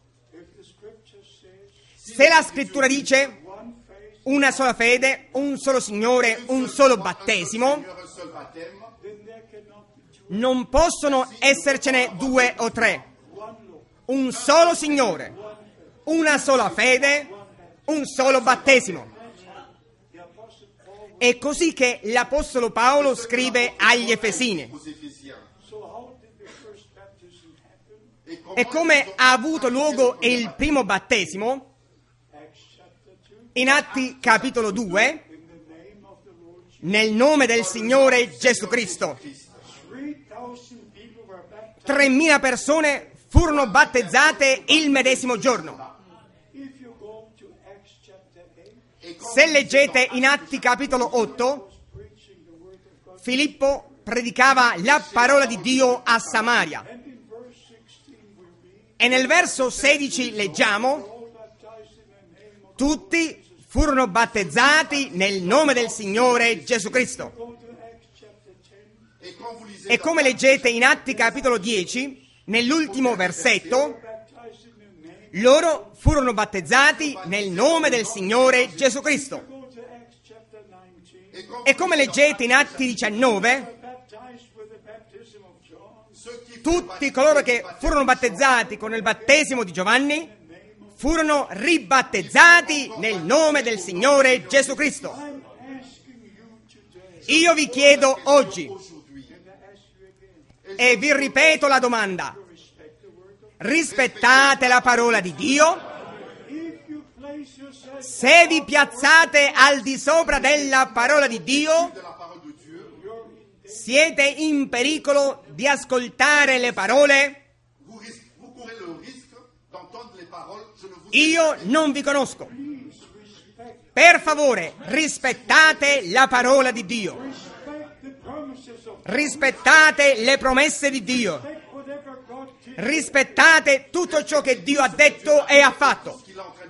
Se la Scrittura dice una sola fede, un solo Signore, un solo battesimo, Un seul baptême, non possono essercene due o tre. Un solo Signore, una sola fede, un solo battesimo. È così che l'Apostolo Paolo scrive agli Efesini. aux Éphésiens. Et E come ha avuto luogo il primo battesimo? In Atti capitolo due, nel nome del Signore Gesù Cristo. tremila persone furono battezzate il medesimo giorno. Se leggete in Atti capitolo otto, Filippo predicava la parola di Dio a Samaria. E nel verso sedici leggiamo: tutti furono battezzati nel nome del Signore Gesù Cristo. Et quand vous lisez E come leggete in Atti capitolo dieci, nell'ultimo versetto, Loro furono battezzati nel nome del Signore Gesù Cristo. E come leggete in Atti diciannove, tutti coloro che furono battezzati con il battesimo di Giovanni furono ribattezzati nel nome del Signore Gesù Cristo. Io vi chiedo oggi, e vi ripeto la domanda: rispettate la parola di Dio? Se vi piazzate al di sopra della parola di Dio, siete in pericolo di ascoltare le parole. Io non vi conosco. Per favore, rispettate la parola di Dio. Rispettate le promesse di Dio. Rispettate tutto ciò che Dio ha detto e ha fatto.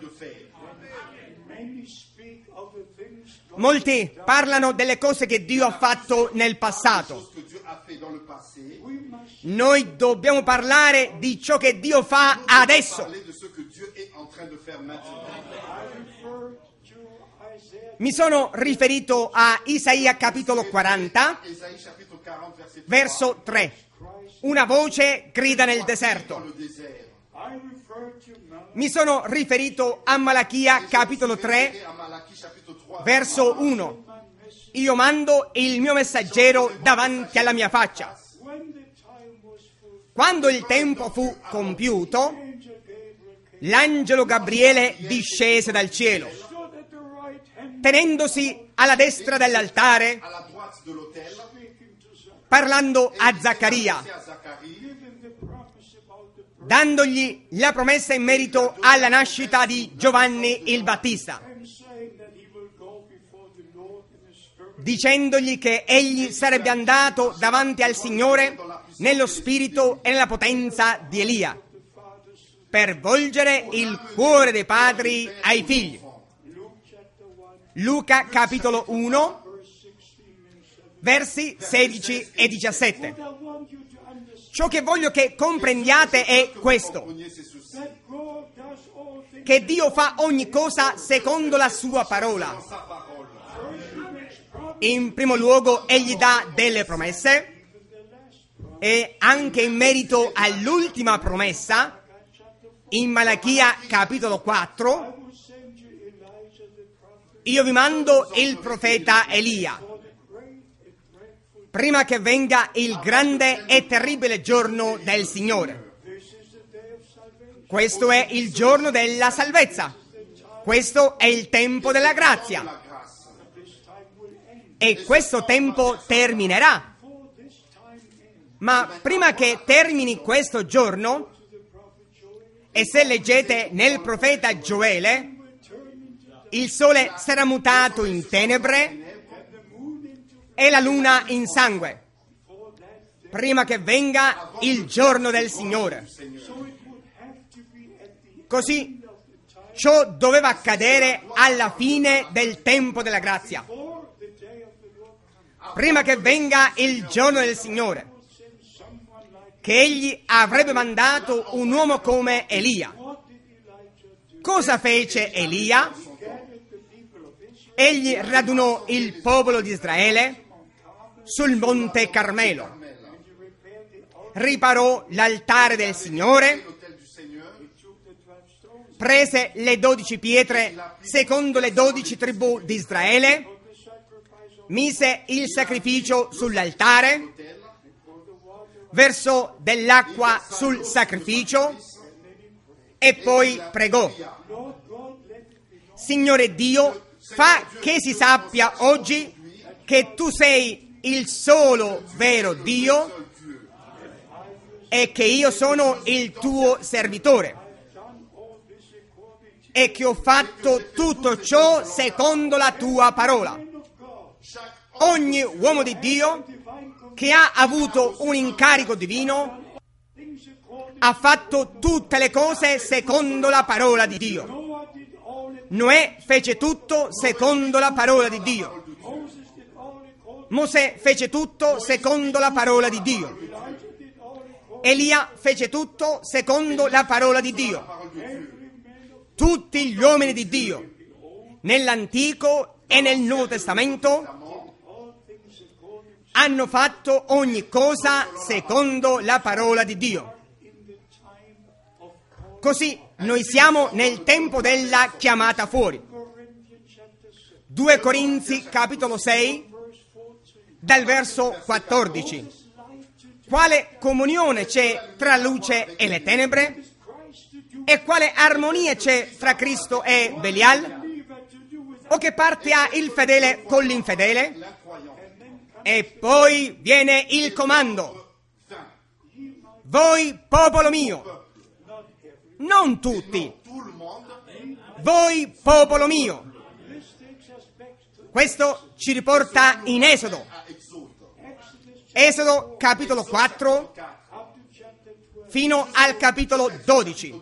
Molti parlano delle cose che Dio ha fatto nel passato. Noi dobbiamo parlare di ciò che Dio fa adesso. Mi sono riferito a Isaia capitolo quaranta, verso tre. Una voce grida nel deserto. Mi sono riferito a Malachia capitolo tre, verso uno. Io mando il mio messaggero davanti alla mia faccia. Quando il tempo fu compiuto, l'angelo Gabriele discese dal cielo, tenendosi alla destra dell'altare, parlando a Zaccaria, dandogli la promessa in merito alla nascita di Giovanni il Battista, dicendogli che egli sarebbe andato davanti al Signore nello spirito e nella potenza di Elia, per volgere il cuore dei padri ai figli. Luca capitolo uno, versi sedici e diciassette. Ciò che voglio che comprendiate è questo: che Dio fa ogni cosa secondo la sua parola. In primo luogo, egli dà delle promesse, e anche in merito all'ultima promessa, in Malachia capitolo quattro, io vi mando il profeta Elia, prima che venga il grande e terribile giorno del Signore. Questo è il giorno della salvezza. Questo è il tempo della grazia. E questo tempo terminerà. Ma prima che termini questo giorno, e se leggete nel profeta Gioele, il sole sarà mutato in tenebre e la luna in sangue, prima che venga il giorno del Signore. Così ciò doveva accadere alla fine del tempo della grazia, prima che venga il giorno del Signore, che egli avrebbe mandato un uomo come Elia. Cosa fece Elia? Egli radunò il popolo di Israele sul monte Carmelo, riparò l'altare del Signore, prese le dodici pietre secondo le dodici tribù di Israele, mise il sacrificio sull'altare, versò dell'acqua sul sacrificio e poi pregò: Signore Dio, fa che si sappia oggi che tu sei il solo vero Dio e che io sono il tuo servitore e che ho fatto tutto ciò secondo la tua parola. Ogni uomo di Dio che ha avuto un incarico divino ha fatto tutte le cose secondo la parola di Dio. Noè fece tutto secondo la parola di Dio. Mosè fece tutto secondo la parola di Dio. Elia fece tutto secondo la parola di Dio. tutti gli uomini di Dio, nell'Antico e nel Nuovo Testamento, hanno fatto ogni cosa secondo la parola di Dio. Così noi siamo nel tempo della chiamata fuori. due Corinzi capitolo sei, dal verso quattordici. Quale comunione c'è tra luce e le tenebre? E quale armonia c'è fra Cristo e Belial? O che parte ha il fedele con l'infedele? E poi viene il comando. Voi, popolo mio, non tutti, voi, popolo mio. Questo ci riporta in Esodo. Esodo capitolo quattro fino al capitolo dodici.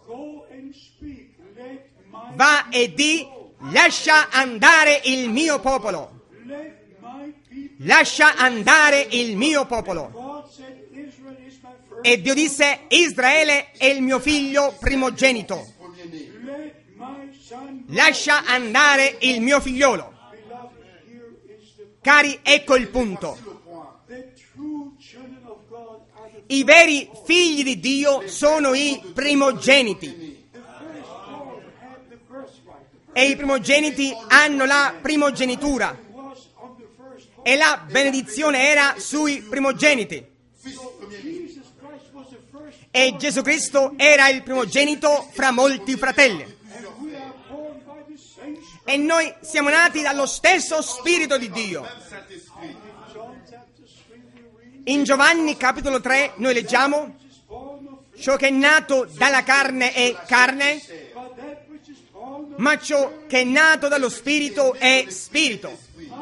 Va e di, lascia andare il mio popolo. Lascia andare il mio popolo. E Dio disse, Israele è il mio figlio primogenito. Lascia andare il mio figliolo. Cari, ecco il punto. I veri figli di Dio sono i primogeniti. E i primogeniti hanno la primogenitura. E la benedizione era sui primogeniti. E Gesù Cristo era il primogenito fra molti fratelli. E noi siamo nati dallo stesso Spirito di Dio. In Giovanni capitolo tre noi leggiamo: ciò che è nato dalla carne è carne, ma ciò che è nato dallo Spirito è Spirito.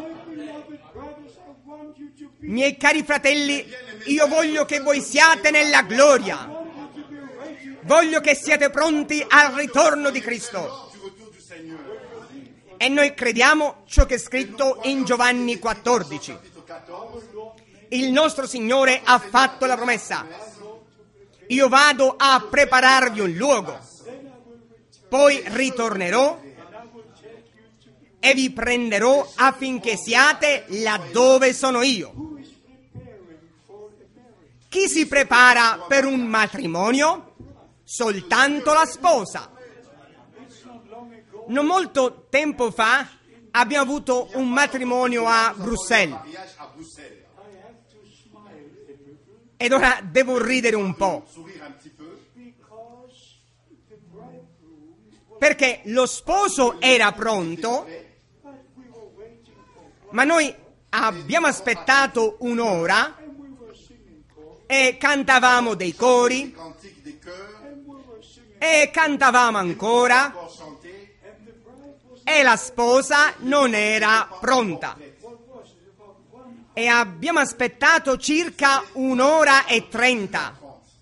Miei cari fratelli, io voglio che voi siate nella gloria. Voglio che siate pronti al ritorno di Cristo. E noi crediamo ciò che è scritto in Giovanni quattordici. Il nostro Signore ha fatto la promessa: io vado a prepararvi un luogo, poi ritornerò e vi prenderò affinché siate laddove sono io. Chi si prepara per un matrimonio? Soltanto la sposa. Non molto tempo fa abbiamo avuto un matrimonio a Bruxelles. Ed ora devo ridere un po'. Perché lo sposo era pronto, ma noi abbiamo aspettato un'ora e cantavamo dei cori e cantavamo ancora e la sposa non era pronta. E abbiamo aspettato circa un'ora e trenta.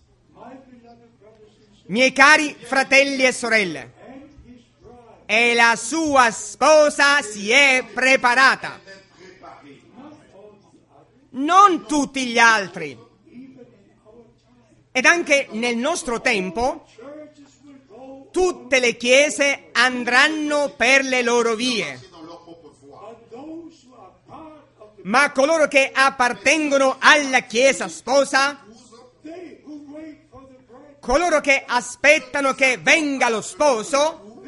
Miei cari fratelli e sorelle, e la sua sposa si è preparata. Non tutti gli altri. Ed anche nel nostro tempo, tutte le chiese andranno per le loro vie. Ma coloro che appartengono alla Chiesa sposa, coloro che aspettano che venga lo sposo,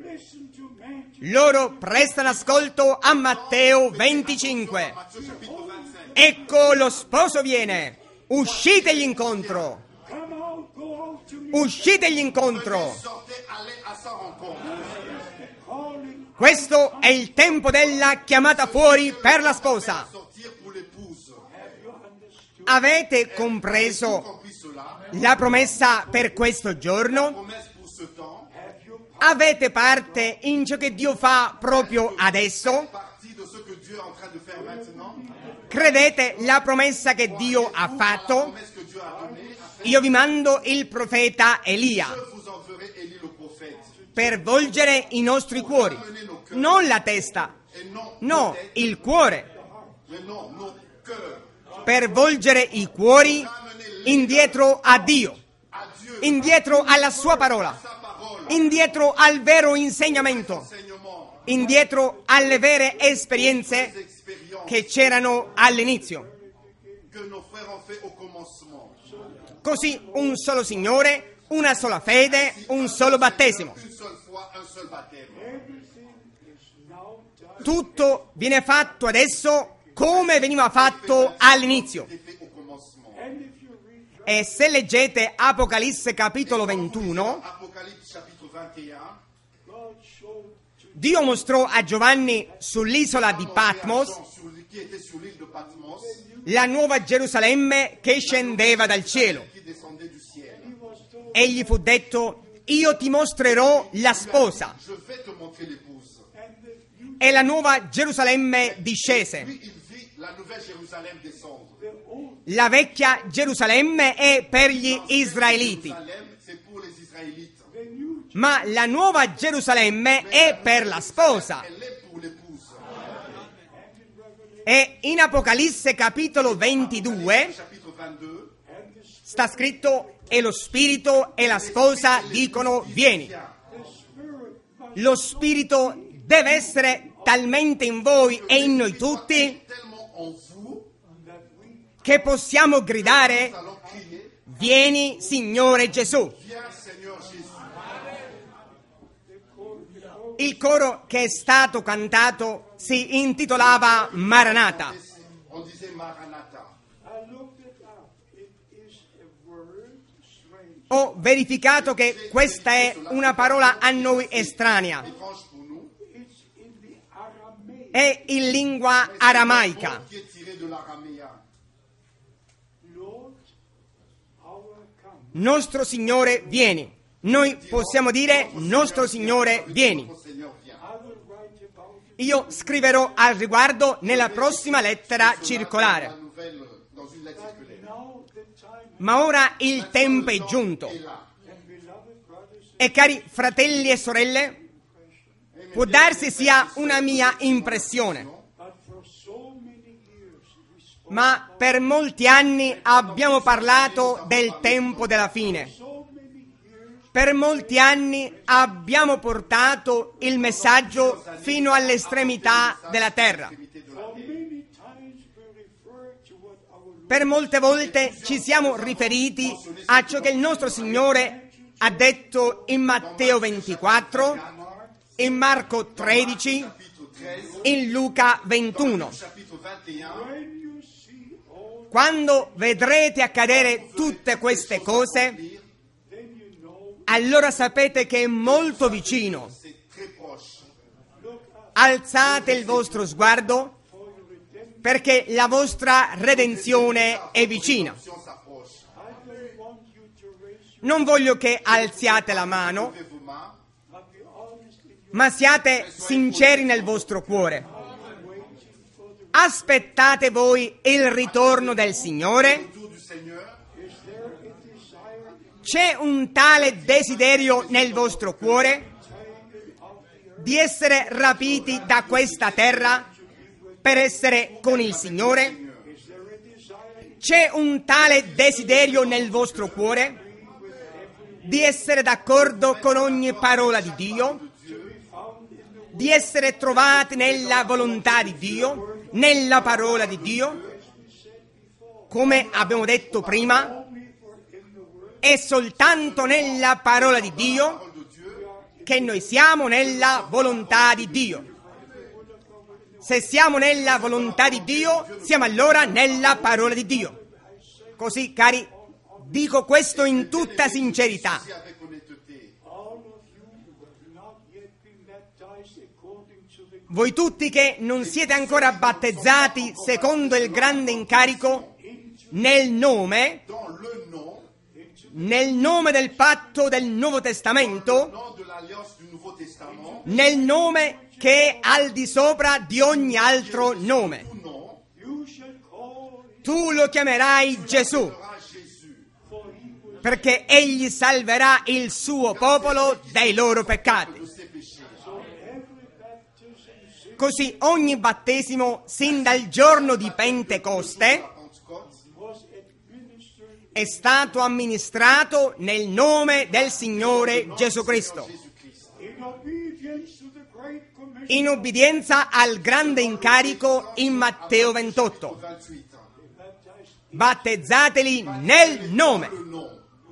loro prestano ascolto a Matteo venticinque. Ecco lo sposo viene, uscitegli incontro. Uscitegli incontro. Questo è il tempo della chiamata fuori per la sposa. Avete compreso la promessa per questo giorno? Avete parte in ciò che Dio fa proprio adesso? Credete la promessa che Dio ha fatto? Io vi mando il profeta Elia per volgere i nostri cuori, non la testa, no, il cuore, per volgere i cuori indietro a Dio, indietro alla sua parola. indietro al vero insegnamento, enseignement, indietro alle vere esperienze les expériences che c'erano all'inizio. que nos frères ont fait au commencement. Così un solo Signore, una sola fede, un solo battesimo. Une seule foi, un seul baptême. Tutto viene fatto adesso come veniva fatto all'inizio. C'était fait au commencement. E se leggete Apocalisse capitolo ventuno, Apocalypse chapitre vingt et un, Dio mostrò a Giovanni sull'isola di Patmos sur- qui était sur l'île de Patmos, la nuova Gerusalemme che scendeva dal cielo. qui descendait du ciel. E gli fu detto: io ti mostrerò la sposa. Je vais te montrer l'épouse. E la nuova Gerusalemme discese. Lui, il vit la nouvelle Jérusalem descendre. La vecchia Gerusalemme è per gli israeliti, Jérusalem, c'est pour les Israélites. ma la nuova Gerusalemme è per la sposa. Elle est pour l'épouse. E in Apocalisse capitolo ventidue Chapitre vingt-deux, sta scritto: e lo spirito e la sposa dicono vieni. Lo spirito deve essere talmente in voi e in noi tutti tellement en vous, che possiamo gridare: nous allons crier, vieni Signore Gesù. viens Seigneur Jésus. Il coro che è stato cantato si intitolava Maranatha. On disait Maranatha. I looked it up. It is a word strange. Ho verificato che questa è una parola a noi estranea. Étrange pour nous, It's in the Aramaic. È in lingua aramaica. qui est tiré de l'araméen. Lord, our come. Nostro Signore, vieni. Noi possiamo dire: nostro Signore, vieni. Notre Seigneur vient. I will write about it. Io scriverò al riguardo nella prossima lettera La circolare. nouvelle dans une lettre circulaire. Now the time Ma ora il tempo è giunto. Et là, and beloved brothers E cari fratelli e sorelle, può darsi sia una mia impressione, but for so many years we spoke ma per molti anni abbiamo parlato del tempo della fine. so many years Per molti anni abbiamo portato il messaggio fino all'estremità della terra. for many times we refer to what our Lord Per molte volte ci siamo riferiti a ciò che il nostro Signore ha detto in Matteo ventiquattro, in Marco tredici, chapitre treize, in Luca ventuno. chapitre vingt et un, when you see all Quando vedrete accadere tutte queste cose, then you know allora sapete che è molto vicino. c'est très proche. Alzate il vostro sguardo perché la vostra redenzione è vicina. Si on s'approche, I don't want you to raise Non voglio che alziate la mano, levez vos mains, but be honest in your ma siate sinceri nel vostro cuore. Aspettate voi il ritorno del Signore? autour du Seigneur. is there a desire in C'è un tale desiderio nel vostro cuore di essere rapiti da questa terra per essere con il Signore? is there a desire in C'è un tale desiderio nel vostro cuore di essere d'accordo con ogni parola di Dio, di essere trovati nella volontà di Dio, nella parola di Dio? Come abbiamo detto prima, è soltanto nella parola di Dio che noi siamo nella volontà di Dio. Se siamo nella volontà di Dio, siamo allora nella parola di Dio. Così, cari, dico questo in tutta sincerità. Aussi avec honnêteté. all of you who have not yet been baptized according to the Voi tutti che non siete ancora battezzati secondo il grande incarico, nel nome, Dans le nom, nel nome del patto del Nuovo Testamento, nom de l'alliance du Nouveau Testament, nel nome che è al di sopra di ogni altro nome. tout nom you shall call Tu lo chiamerai Gesù, sera Jésus. for he will perché egli salverà il suo popolo dai loro peccati. De ses péchés. every baptism Così ogni battesimo sin dal giorno di Pentecoste Pentecôte was administered è stato amministrato nel nome del Signore Gesù Cristo, in obedience to the Great Commission, in obbedienza al grande incarico in Matteo ventotto. vingt-huit. Battezzateli nel nome. Le nom.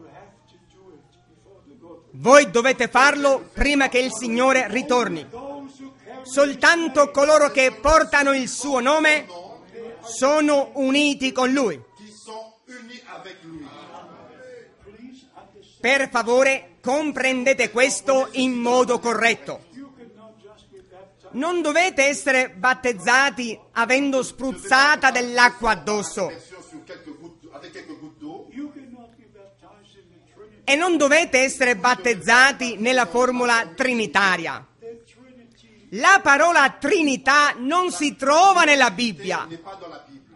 Voi dovete farlo prima che il Signore ritorni. those who carry Soltanto coloro che portano il suo nome sono uniti con Lui. Qui sont unis avec lui. please understand, Per favore, comprendete questo in modo corretto. you cannot just be baptized. Non dovete essere battezzati avendo spruzzata dell'acqua addosso Bien sûr, sur quelques gouttes, avec quelques gouttes d'eau. You cannot be baptized in the Trinity. e non dovete essere battezzati nella formula trinitaria. The Trinity, La parola Trinità non si trova nella Bibbia. N'est pas dans la Bible.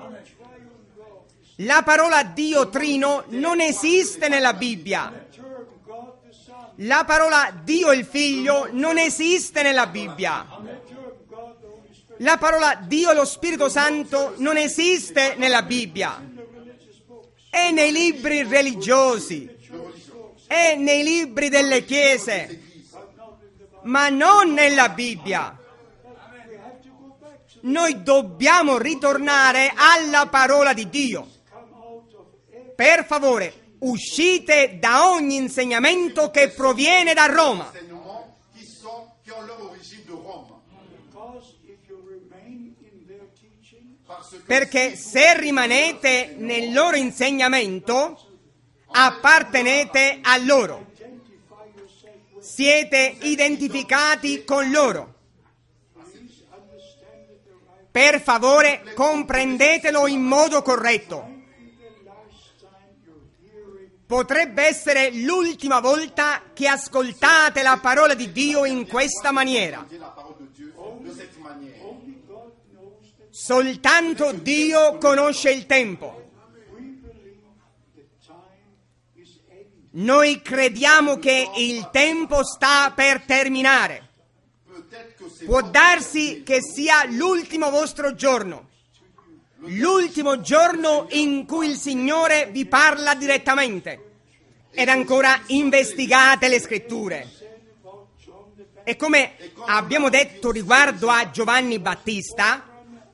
La parola Dio Trino non esiste nella Bibbia. the term God the Son, La parola Dio il Figlio non esiste nella Bibbia. the term God the Holy Spirit. La parola Dio lo Spirito Santo non esiste nella Bibbia. È nei libri religiosi, è nei libri delle chiese, ma non nella Bibbia. We have to go back to Noi dobbiamo ritornare alla parola di Dio. come out of every, Per favore, uscite da ogni insegnamento che proviene da Roma. Enseignements qui sont, qui ont leur origine de Rome. because if you remain in their teaching, Parce que Perché se rimanete nel loro insegnamento, appartenete a loro. identify yourself with, Siete identificati con loro. please understand it the right Per favore, comprendetelo in modo corretto. be the last time you're hearing Potrebbe essere l'ultima volta che ascoltate la parola di Dio in questa maniera. la parole de Dieu de cette manière. only God knows that Soltanto Dio conosce il tempo. we believe the time is ending. Noi crediamo che il tempo sta per terminare. Peut-être que c'est Può darsi che sia l'ultimo vostro giorno, l'ultimo giorno in cui il Signore vi parla direttamente. Ed ancora investigate le scritture. E come abbiamo detto riguardo a Giovanni Battista,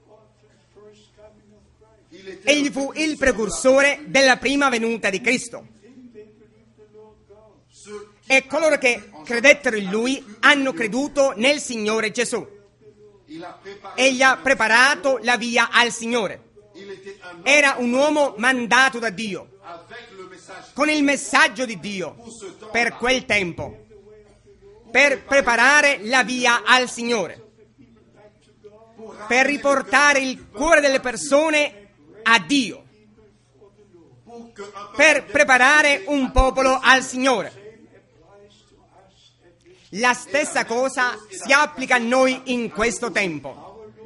il était egli fu il precursore della prima venuta di Cristo. ceux E coloro che credettero in Lui hanno creduto nel Signore Gesù. il a préparé. Egli ha preparato la via al Signore. Il était un homme Era un uomo mandato da Dio, avec le message con il messaggio di Dio, per quel tempo, per preparare la via al Signore, per riportare il cuore delle persone a Dio, pour que un peuple per preparare un popolo al Signore. La stessa cosa si applica a noi in questo tempo.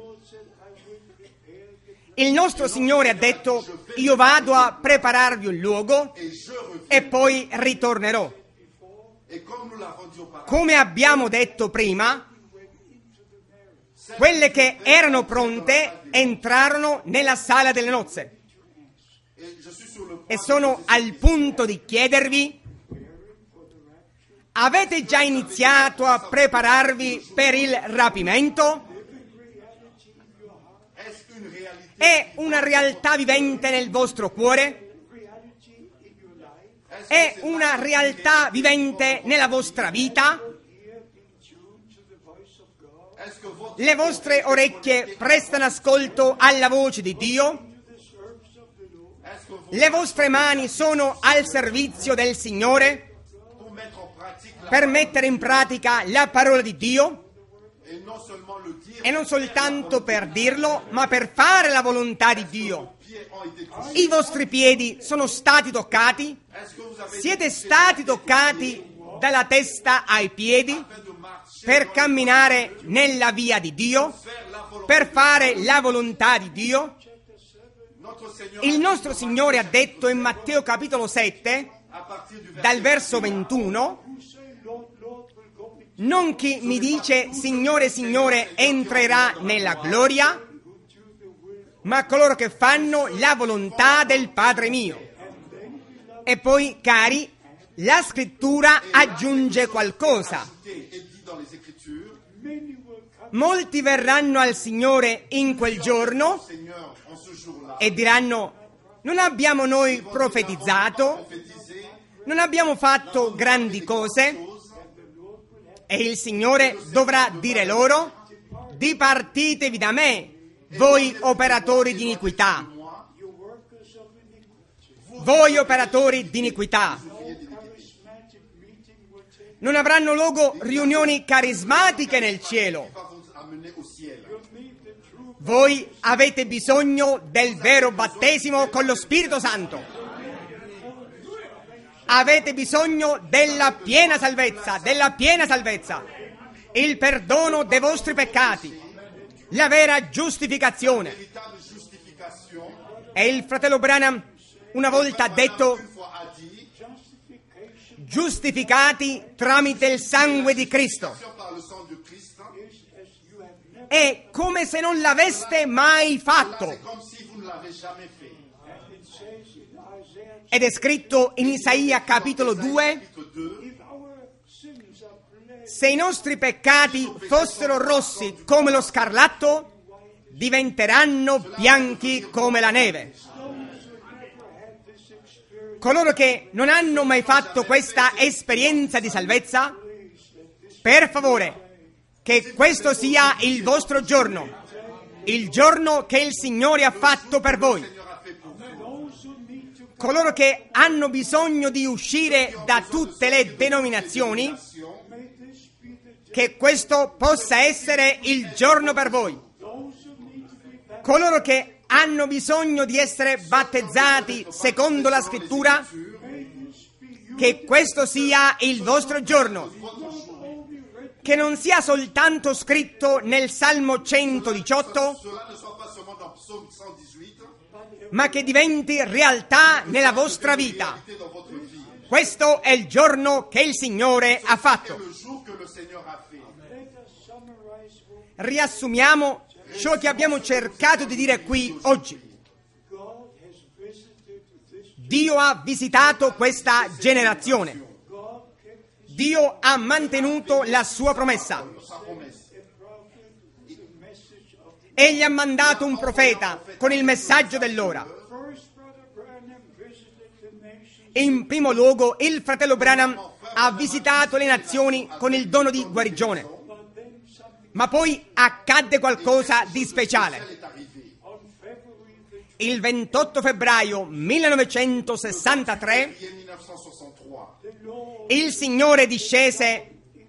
Il nostro Signore ha detto: io vado a prepararvi un luogo et je reviens. e poi ritornerò. Et comme nous l'avons dit auparavant, Come abbiamo detto prima, quelle che erano pronte entrarono nella sala delle nozze. et je suis sur le point E sono al punto di chiedervi: avete già iniziato a prepararvi per il rapimento? est-ce une réalité È una realtà vivente nel vostro cuore? reality in your life, È una realtà vivente nella vostra vita? ear in tune to the voice of God, est-ce que votre Le vostre orecchie prestano ascolto alla voce di Dio? the service of the Lord, est-ce que vous Le vostre mani sono al servizio del Signore pour mettre en pratique la per mettere in pratica la parola di Dio? et non seulement le dire, E non soltanto per dirlo, ma per fare la volontà di Dio. les pieds ont été touchés. I vostri piedi sono stati toccati? Est-ce que vous avez Siete stati toccati dalla testa ai piedi fait de marcher, per camminare nella via di Dio? faire la volonté? Per fare la volontà di Dio? Notre Seigneur, Il nostro Signore ha detto in Matteo capitolo sette, à partir du verset dal verso ventuno, who say, Lord, Lord, will go into non chi mi dice Signore, Signore entrerà nella gloria, ma coloro che fanno la volontà del Padre mio. then E poi, cari, la scrittura aggiunge qualcosa. Et dit dans les Écritures, Many will come Molti verranno al Signore in quel giorno Seigneur, en ce jour-là, e diranno: non abbiamo noi profetizzato, prophétisez, non abbiamo fatto grandi cose? E il Signore dovrà dire loro: dipartitevi da me, voi operatori di iniquità. you workers of iniquity. Voi operatori di iniquità. Charismatic meeting will take Non avranno luogo riunioni carismatiche nel cielo. va vous amener au ciel. meet the true Voi avete bisogno del vero battesimo con lo Spirito Santo. Avete bisogno della piena salvezza, della piena salvezza. Il perdono dei vostri peccati. La vera giustificazione. Véritable justification, E il fratello Branham una volta ha detto: une fois a dit, justification giustificati tramite il sangue di Cristo. par le sang de Christ, is as you have never, È come se non l'aveste mai fatto. c'est comme si vous ne l'avez jamais fait. and it says in Isaiah, Ed è scritto in Isaia capitolo due: Chapitre deux, if our sins are bled, se i nostri peccati fossero rossi come lo scarlatto, diventeranno bianchi come la neve. had this experience, Coloro che non hanno mai fatto questa esperienza di salvezza, per favore, che questo sia il vostro giorno, il giorno che il Signore ha fatto per voi. Seigneur a fait pour vous. those who need to Coloro che hanno bisogno di uscire da tutte le denominazioni, may this be the day. che questo possa essere il giorno per voi. Those who need to be baptized, Coloro che hanno bisogno di essere battezzati secondo la scrittura, may this be you. che questo sia il vostro giorno, Not only read che non sia soltanto scritto nel Salmo centodiciotto, Cela ne soit pas seulement dans Psaume cent dix-huit, ma che diventi realtà nella vostra vita. réalité dans votre vie. Questo è il giorno che il Signore ha C'est fatto. le jour que le Seigneur a fait. let us summarize what Riassumiamo ciò che abbiamo cercato di dire qui oggi. God has visited this. Dio ha visitato questa generazione. God kept Dio ha mantenuto la sua promessa. Sa promesse. a prophet with the message of the Egli ha mandato un profeta con il messaggio dell'ora. first brother Branham visited the nations. In primo luogo, il fratello Branham ha visitato le nazioni con il dono di guarigione. But then something Ma poi accadde qualcosa di speciale. Est arrivé. on February the Il ventotto febbraio millenovecentosessantatré Juillet mille neuf cent soixante-trois, the Lord il Signore discese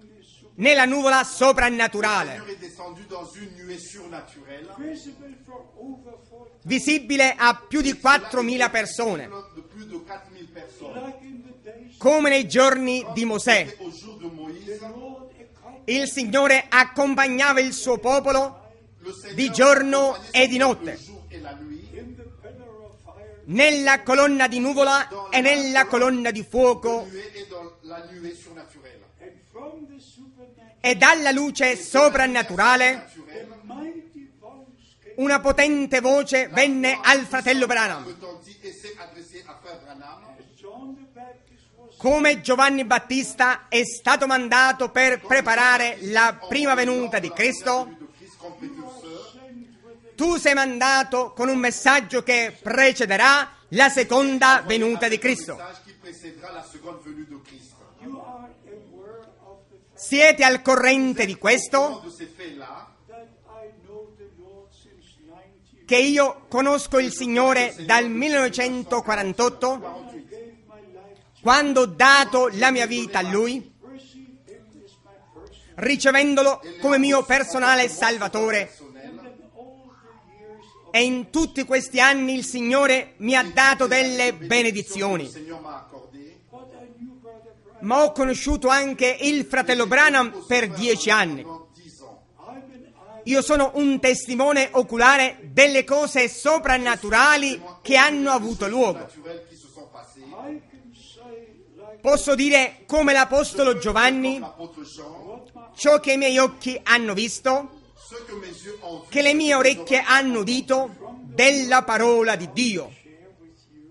nella nuvola soprannaturale, est descendu dans une nuée surnaturelle visible for over forty, visibile a più di quattromila persone, de plus de quatre mille personnes. like in the days come nei giorni di Mosè. Au jour de Moïse, Lord accompanied Il Signore accompagnava il suo popolo le Seigneur di giorno accompagnait e di son notte, peuple le jour et la nuit in the pillar of fire, nella colonna di nuvola e nella colonna di fuoco, nuée et dans la nuée surnaturelle. and from the supernatural, e dalla luce soprannaturale Naturelle, mighty voice came. una potente voce venne al fratello Branham. retentit et s'est adressé à Frère Branham. John the Baptist was Come Giovanni Battista è stato mandato per preparare la prima venuta di Cristo, De Christ comme précurseur, sent with the tu sei mandato con un messaggio che precederà la seconda venuta di Cristo. message qui précédera la seconde venue de Christ. you are aware of the fact Siete al corrente di questo? De ces faits-là, that I know the Lord since nineteen Che io conosco il Signore dal millenovecentoquarantotto, I gave my life to quando ho dato la mia vita a Lui, receive him as my person. ricevendolo come mio personale Salvatore. personnel, And all the years of E in tutti questi anni il Signore mi ha dato delle benedizioni. le Seigneur m'a accordé. what I knew brother Branham, Ma ho conosciuto anche il fratello Branham per dieci anni. Pendant dix ans. I'm an eye Io sono un testimone oculare delle cose soprannaturali che hanno avuto luogo. Naturels qui se sont passés. I can say like Posso dire come l'Apostolo Giovanni, L'apôtre Jean, ciò che i miei occhi hanno visto, ce que mes yeux ont vu, che le mie orecchie hanno udito della parola di Dio. de la parole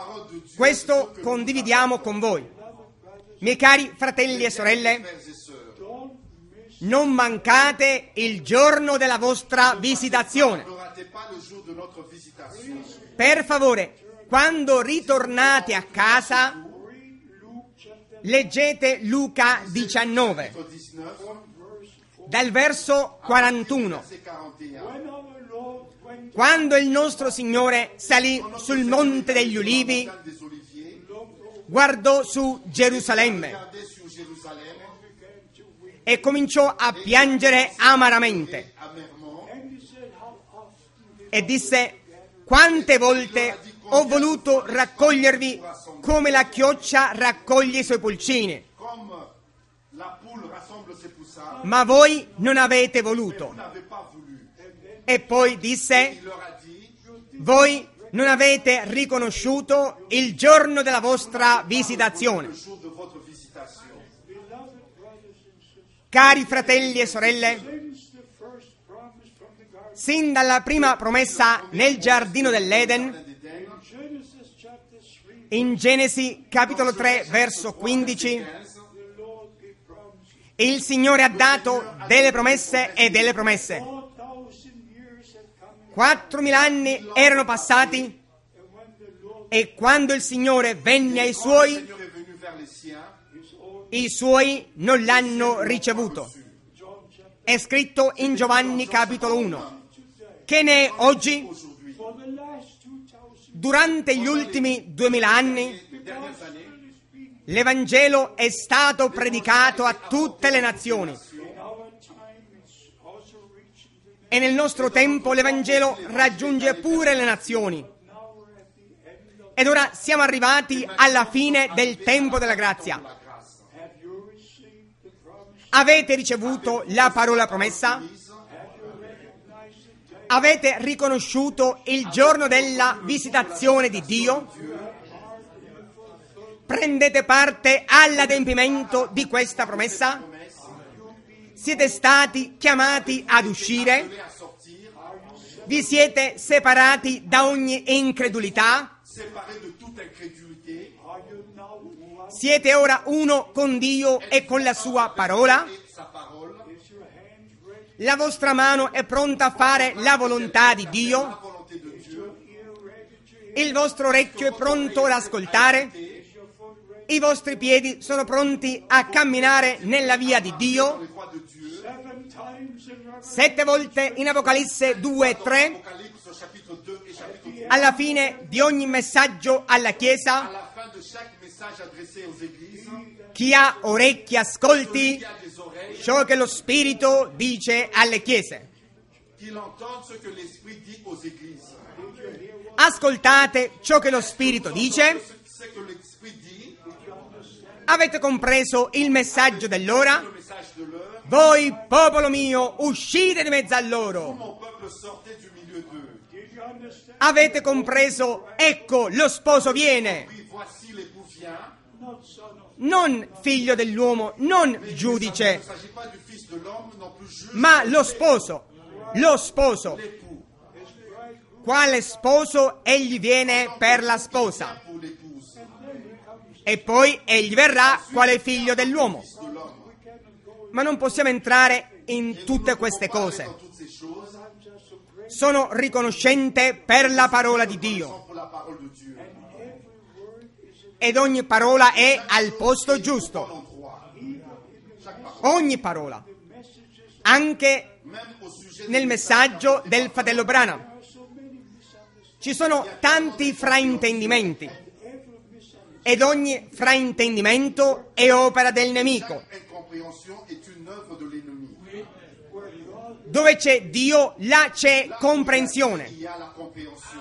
parole de Dieu, Questo c'est ce que nous condividiamo con voi. Miei cari fratelli e sorelle, frères et sœurs. Don't miss non mancate il giorno della vostra visitazione. Ne ratez pas le jour de notre visitation. Per favore, quando ritornate a casa, Luke chapter leggete Luca diciannove, Chapitre dix-neuf, dal verso quarantuno. verset quarante et un. when our Lord went Quando il nostro Signore salì sul Monte degli Ulivi, Montagne des Oliviers, guardò su Gerusalemme regardez sur Jérusalem, e cominciò a piangere amaramente amèrement, and he said, how often did e disse: quante volte ho voluto raccogliervi come la chioccia raccoglie i suoi pulcini, comme la poule rassemble ses poussins, ma voi non avete voluto. vous n'avez pas voulu. E poi disse: Il leur a dit, voi non avete riconosciuto il giorno della vostra visitazione. le jour de votre visitation. beloved brothers and sisters, Cari fratelli e sorelle, since the first promise from the garden, sin dalla prima promessa nel giardino dell'Eden, d'Éden, Genesis chapter three, in Genesi capitolo tre verso quindici, the Lord gave promises. il Signore ha dato delle promesse e delle promesse. Four thousand years had come, Quattromila anni erano passati and when the Lord, e quando il Signore venne ai suoi, le Seigneur est venu vers les siens, his own i suoi non l'hanno ricevuto. John chapter, È scritto in Giovanni capitolo uno. Che ne è oggi? aujourd'hui, for the last two thousand Durante gli ultimi duemila anni, les dernières années, l'Evangelo è stato predicato a tutte le nazioni. in our time it's also reaching the E nel nostro tempo l'Evangelo raggiunge pure le nazioni. now we're at the end of, Ed ora siamo arrivati alla fine del tempo della grazia. la grâce. have you received the promise? Avete ricevuto la parola promessa? Have you recognized the day? Avete riconosciuto il giorno della visitazione di Dio? Prendete parte all'adempimento di questa promessa? Siete stati chiamati ad uscire? À sortir, Vi siete separati da ogni incredulità? séparés de toute incrédulité, Are you now one? Siete ora uno con Dio e con la sua parola? et sa parole, Is your hand ready? La vostra mano è pronta a fare la volontà di la Dio? volonté de Dieu, Ear ready to hear? Il vostro orecchio è pronto ad ascoltare? Is your foot ready? I vostri piedi sono pronti a camminare nella via di Dio? les voies de Dieu. Seven times in Revelation, Sette volte in Apocalisse due tre, Apocalypse chapitre deux et chapitre trois. alla fine di ogni messaggio alla À Chiesa, la fin de chaque message adressé aux églises, chi ha orecchi ascolti qui a des oreilles, ciò che lo Spirito dice alle Chiese. qu'il entende ce que l'Esprit dit aux églises. Ascoltate ciò che lo Spirito dice. Ce que l'Esprit dit, Avete compreso il messaggio dell'ora? le message de l'heure, Voi, popolo mio, uscite di mezzo a loro. mon peuple sortait du milieu d'eux. did you understand? Avete compreso? Ecco, lo sposo viene. Oui, voici l'époux vient. Not son of Non figlio dell'uomo, non Il giudice, ne s'agit pas du Fils de l'homme, non plus juge, ma lo sposo. Lo sposo. l'époux. his bridegroom, Quale sposo egli viene per la sposa. Pour l'épouse E poi egli verrà quale figlio dell'uomo. de l'homme. Ma non possiamo entrare in tutte queste cose. Dans toutes ces choses, Sono riconoscente per la parola di Dio. pour la parole de Dieu. Ed ogni parola è al posto giusto. L'endroit, chaque parole, Ogni parola. Anche même au sujet nel messaggio del fratello Branham. Ci sono tanti fraintendimenti. Ed ogni fraintendimento è opera del nemico. incompréhension est une œuvre de l'ennemi. Dove c'è Dio, là c'è comprensione. Il y a la compréhension.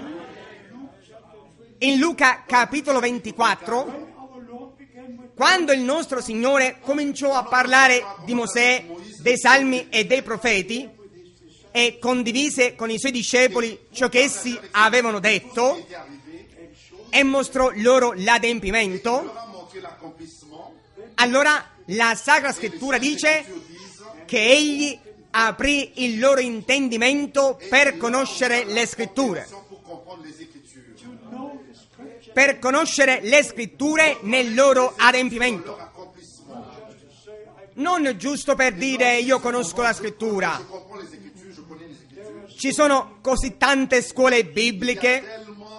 In Luca capitolo ventiquattro, our Lord began with quando il nostro Signore cominciò a parlare di Mosè, dei Salmi e dei Profeti e condivise con i suoi discepoli ciò che essi avevano detto Il est arrivé, e mostrò loro l'adempimento, leur a montré l'accomplissement. allora la Sacra Scrittura dice Dieu dise, che egli aprì il loro intendimento per conoscere le Scritture. pour comprendre les Écritures. to know the scripture per conoscere le scritture nel loro adempimento. Non giusto per dire io conosco la scrittura. Ci sono così tante scuole bibliche,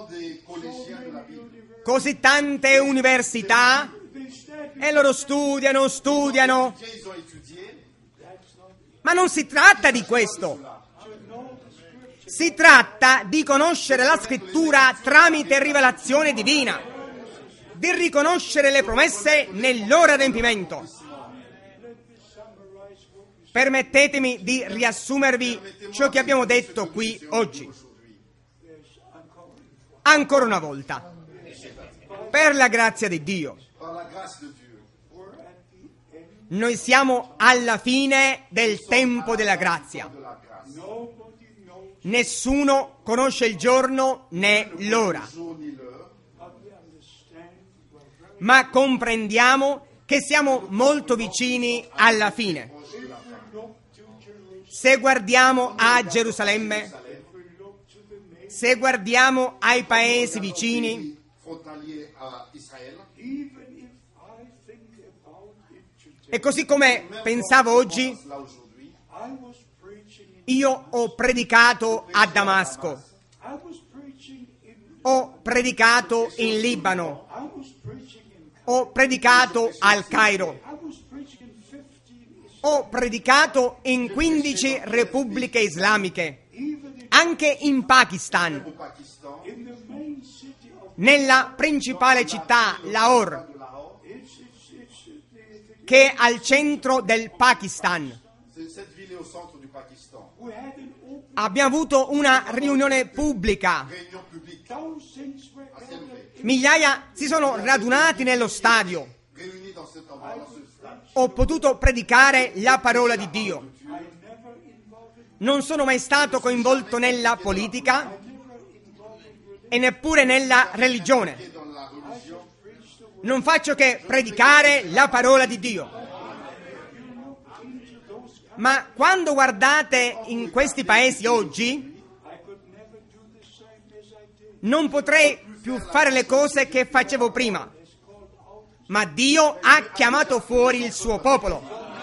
così tante università, e loro studiano, studiano. Ma non si tratta di questo. Si tratta di conoscere la scrittura tramite rivelazione divina, di riconoscere le promesse nel loro adempimento. Permettetemi di riassumervi ciò che abbiamo detto qui oggi. Ancora una volta, per la grazia di Dio, noi siamo alla fine del tempo della grazia. Nessuno conosce il giorno né l'ora, ma comprendiamo che siamo molto vicini alla fine. Se guardiamo a Gerusalemme, se guardiamo ai paesi vicini, e così come pensavo oggi, io ho predicato a Damasco, ho predicato in Libano, ho predicato al Cairo, ho predicato in quindici repubbliche islamiche, anche in Pakistan, nella principale città, Lahore, che è al centro del Pakistan. Abbiamo avuto una riunione pubblica. Migliaia si sono radunati nello stadio. Ho potuto predicare la parola di Dio. Non sono mai stato coinvolto nella politica e neppure nella religione. Non faccio che predicare la parola di Dio. Ma quando guardate in questi paesi oggi, non potrei più fare le cose che facevo prima. Ma Dio ha chiamato fuori il suo popolo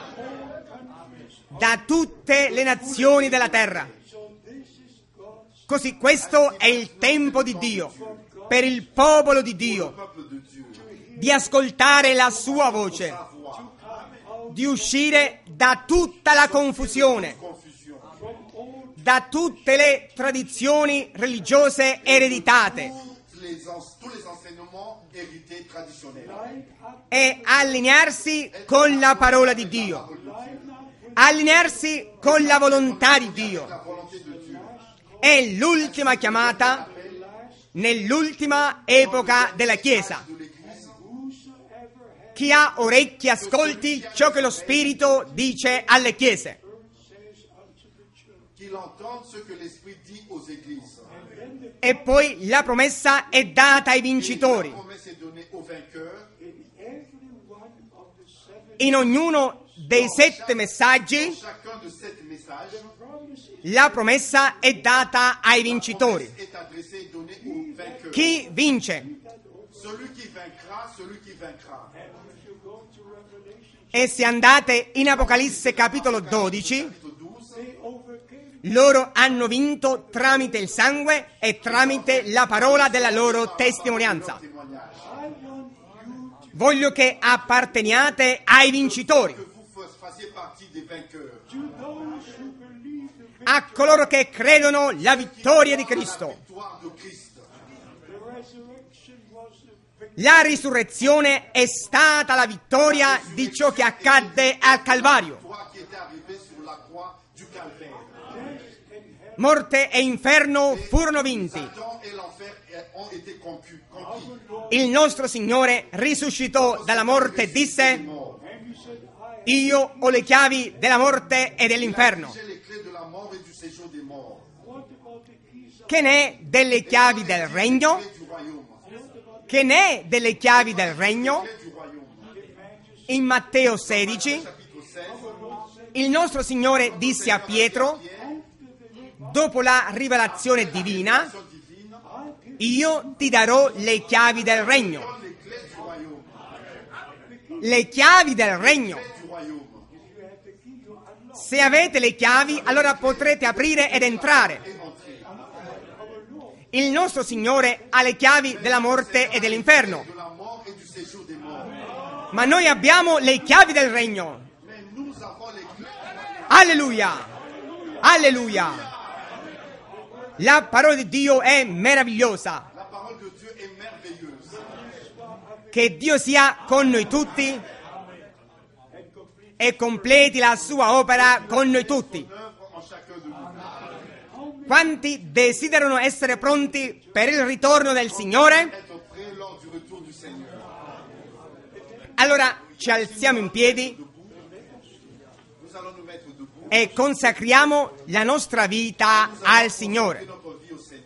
da tutte le nazioni della terra. Così questo è il tempo di Dio, per il popolo di Dio, di ascoltare la sua voce, di uscire da tutta la confusione, da tutte le tradizioni religiose ereditate e allinearsi con la parola di Dio, allinearsi con la volontà di Dio. È l'ultima chiamata nell'ultima epoca della Chiesa. Chi ha orecchi ascolti ciò che lo Spirito dice alle chiese. E poi la promessa è data ai vincitori. In ognuno dei sette messaggi la promessa è data ai vincitori. Chi vince? E se andate in Apocalisse capitolo dodici, loro hanno vinto tramite il sangue e tramite la parola della loro testimonianza. Voglio che apparteniate ai vincitori, a coloro che credono la vittoria di Cristo. La risurrezione è stata la vittoria di ciò che accadde al Calvario. Morte e inferno furono vinti. Il nostro Signore risuscitò dalla morte e disse: io ho le chiavi della morte e dell'inferno. Che ne è delle chiavi del regno? Che ne è delle chiavi del regno? In Matteo sedici, il nostro Signore disse a Pietro, dopo la rivelazione divina: io ti darò le chiavi del regno. donne les clés du royaume. Le chiavi del regno. Du royaume. Se avete le chiavi, allora potrete aprire ed entrare. Il nostro Signore ha le chiavi della morte e dell'inferno, De la mort et du séjour des morts. ma noi abbiamo le chiavi del regno. Mais nous avons les clés. Alleluia! Alleluia! La parola di Dio è meravigliosa. La parole de Dieu est merveilleuse. Che Dio sia con noi tutti e completi la sua opera con noi tutti. Œuvre en chacun de nous. Quanti desiderano essere pronti per il ritorno del Signore? Être prêt lors du retour du Seigneur. Allora ci alziamo in piedi Nous allons nous mettre debout. e consacriamo la nostra vita al Signore. Notre vie au Seigneur.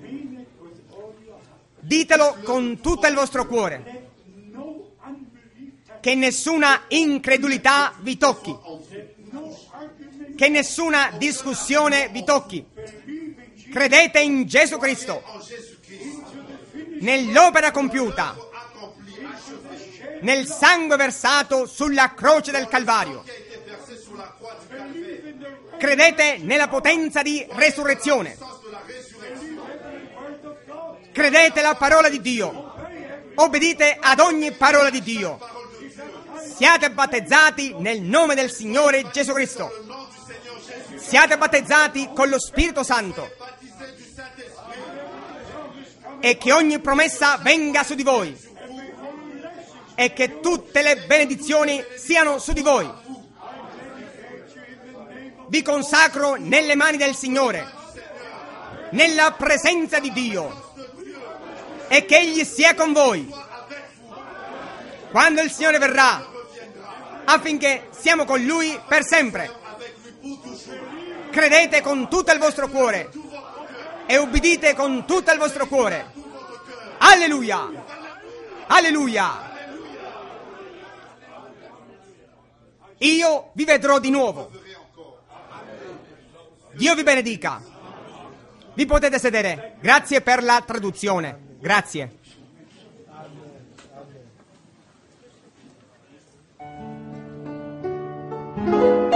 Ditelo con tutto il vostro cuore. Che nessuna incredulità vi tocchi. Che nessuna discussione vi tocchi. Credete in Gesù Cristo, En Jésus-Christ. nell'opera compiuta, Accompli, achevé. nel sangue versato sulla croce del Calvario. Qui a été versé sur la croix du Calvaire. Credete nella potenza di resurrezione. Sens de la résurrection. Credete la parola di Dio. Obbedite ad ogni parola di Dio. Siate battezzati nel nome del Signore Gesù Cristo. Au nom du Seigneur Jésus. Siate battezzati con lo Spirito Santo Baptisé du Saint-Esprit. e che ogni promessa venga su di voi e che tutte le benedizioni siano su di voi. Vi consacro nelle mani del Signore, nella presenza di Dio, e che Egli sia con voi quando il Signore verrà, affinché siamo con Lui per sempre. Credete con tutto il vostro cuore e ubbidite con tutto il vostro cuore. Alleluia! Alleluia! Io vi vedrò di nuovo. Dio vi benedica. Vi potete sedere. Grazie per la traduzione. Grazie. Thank you.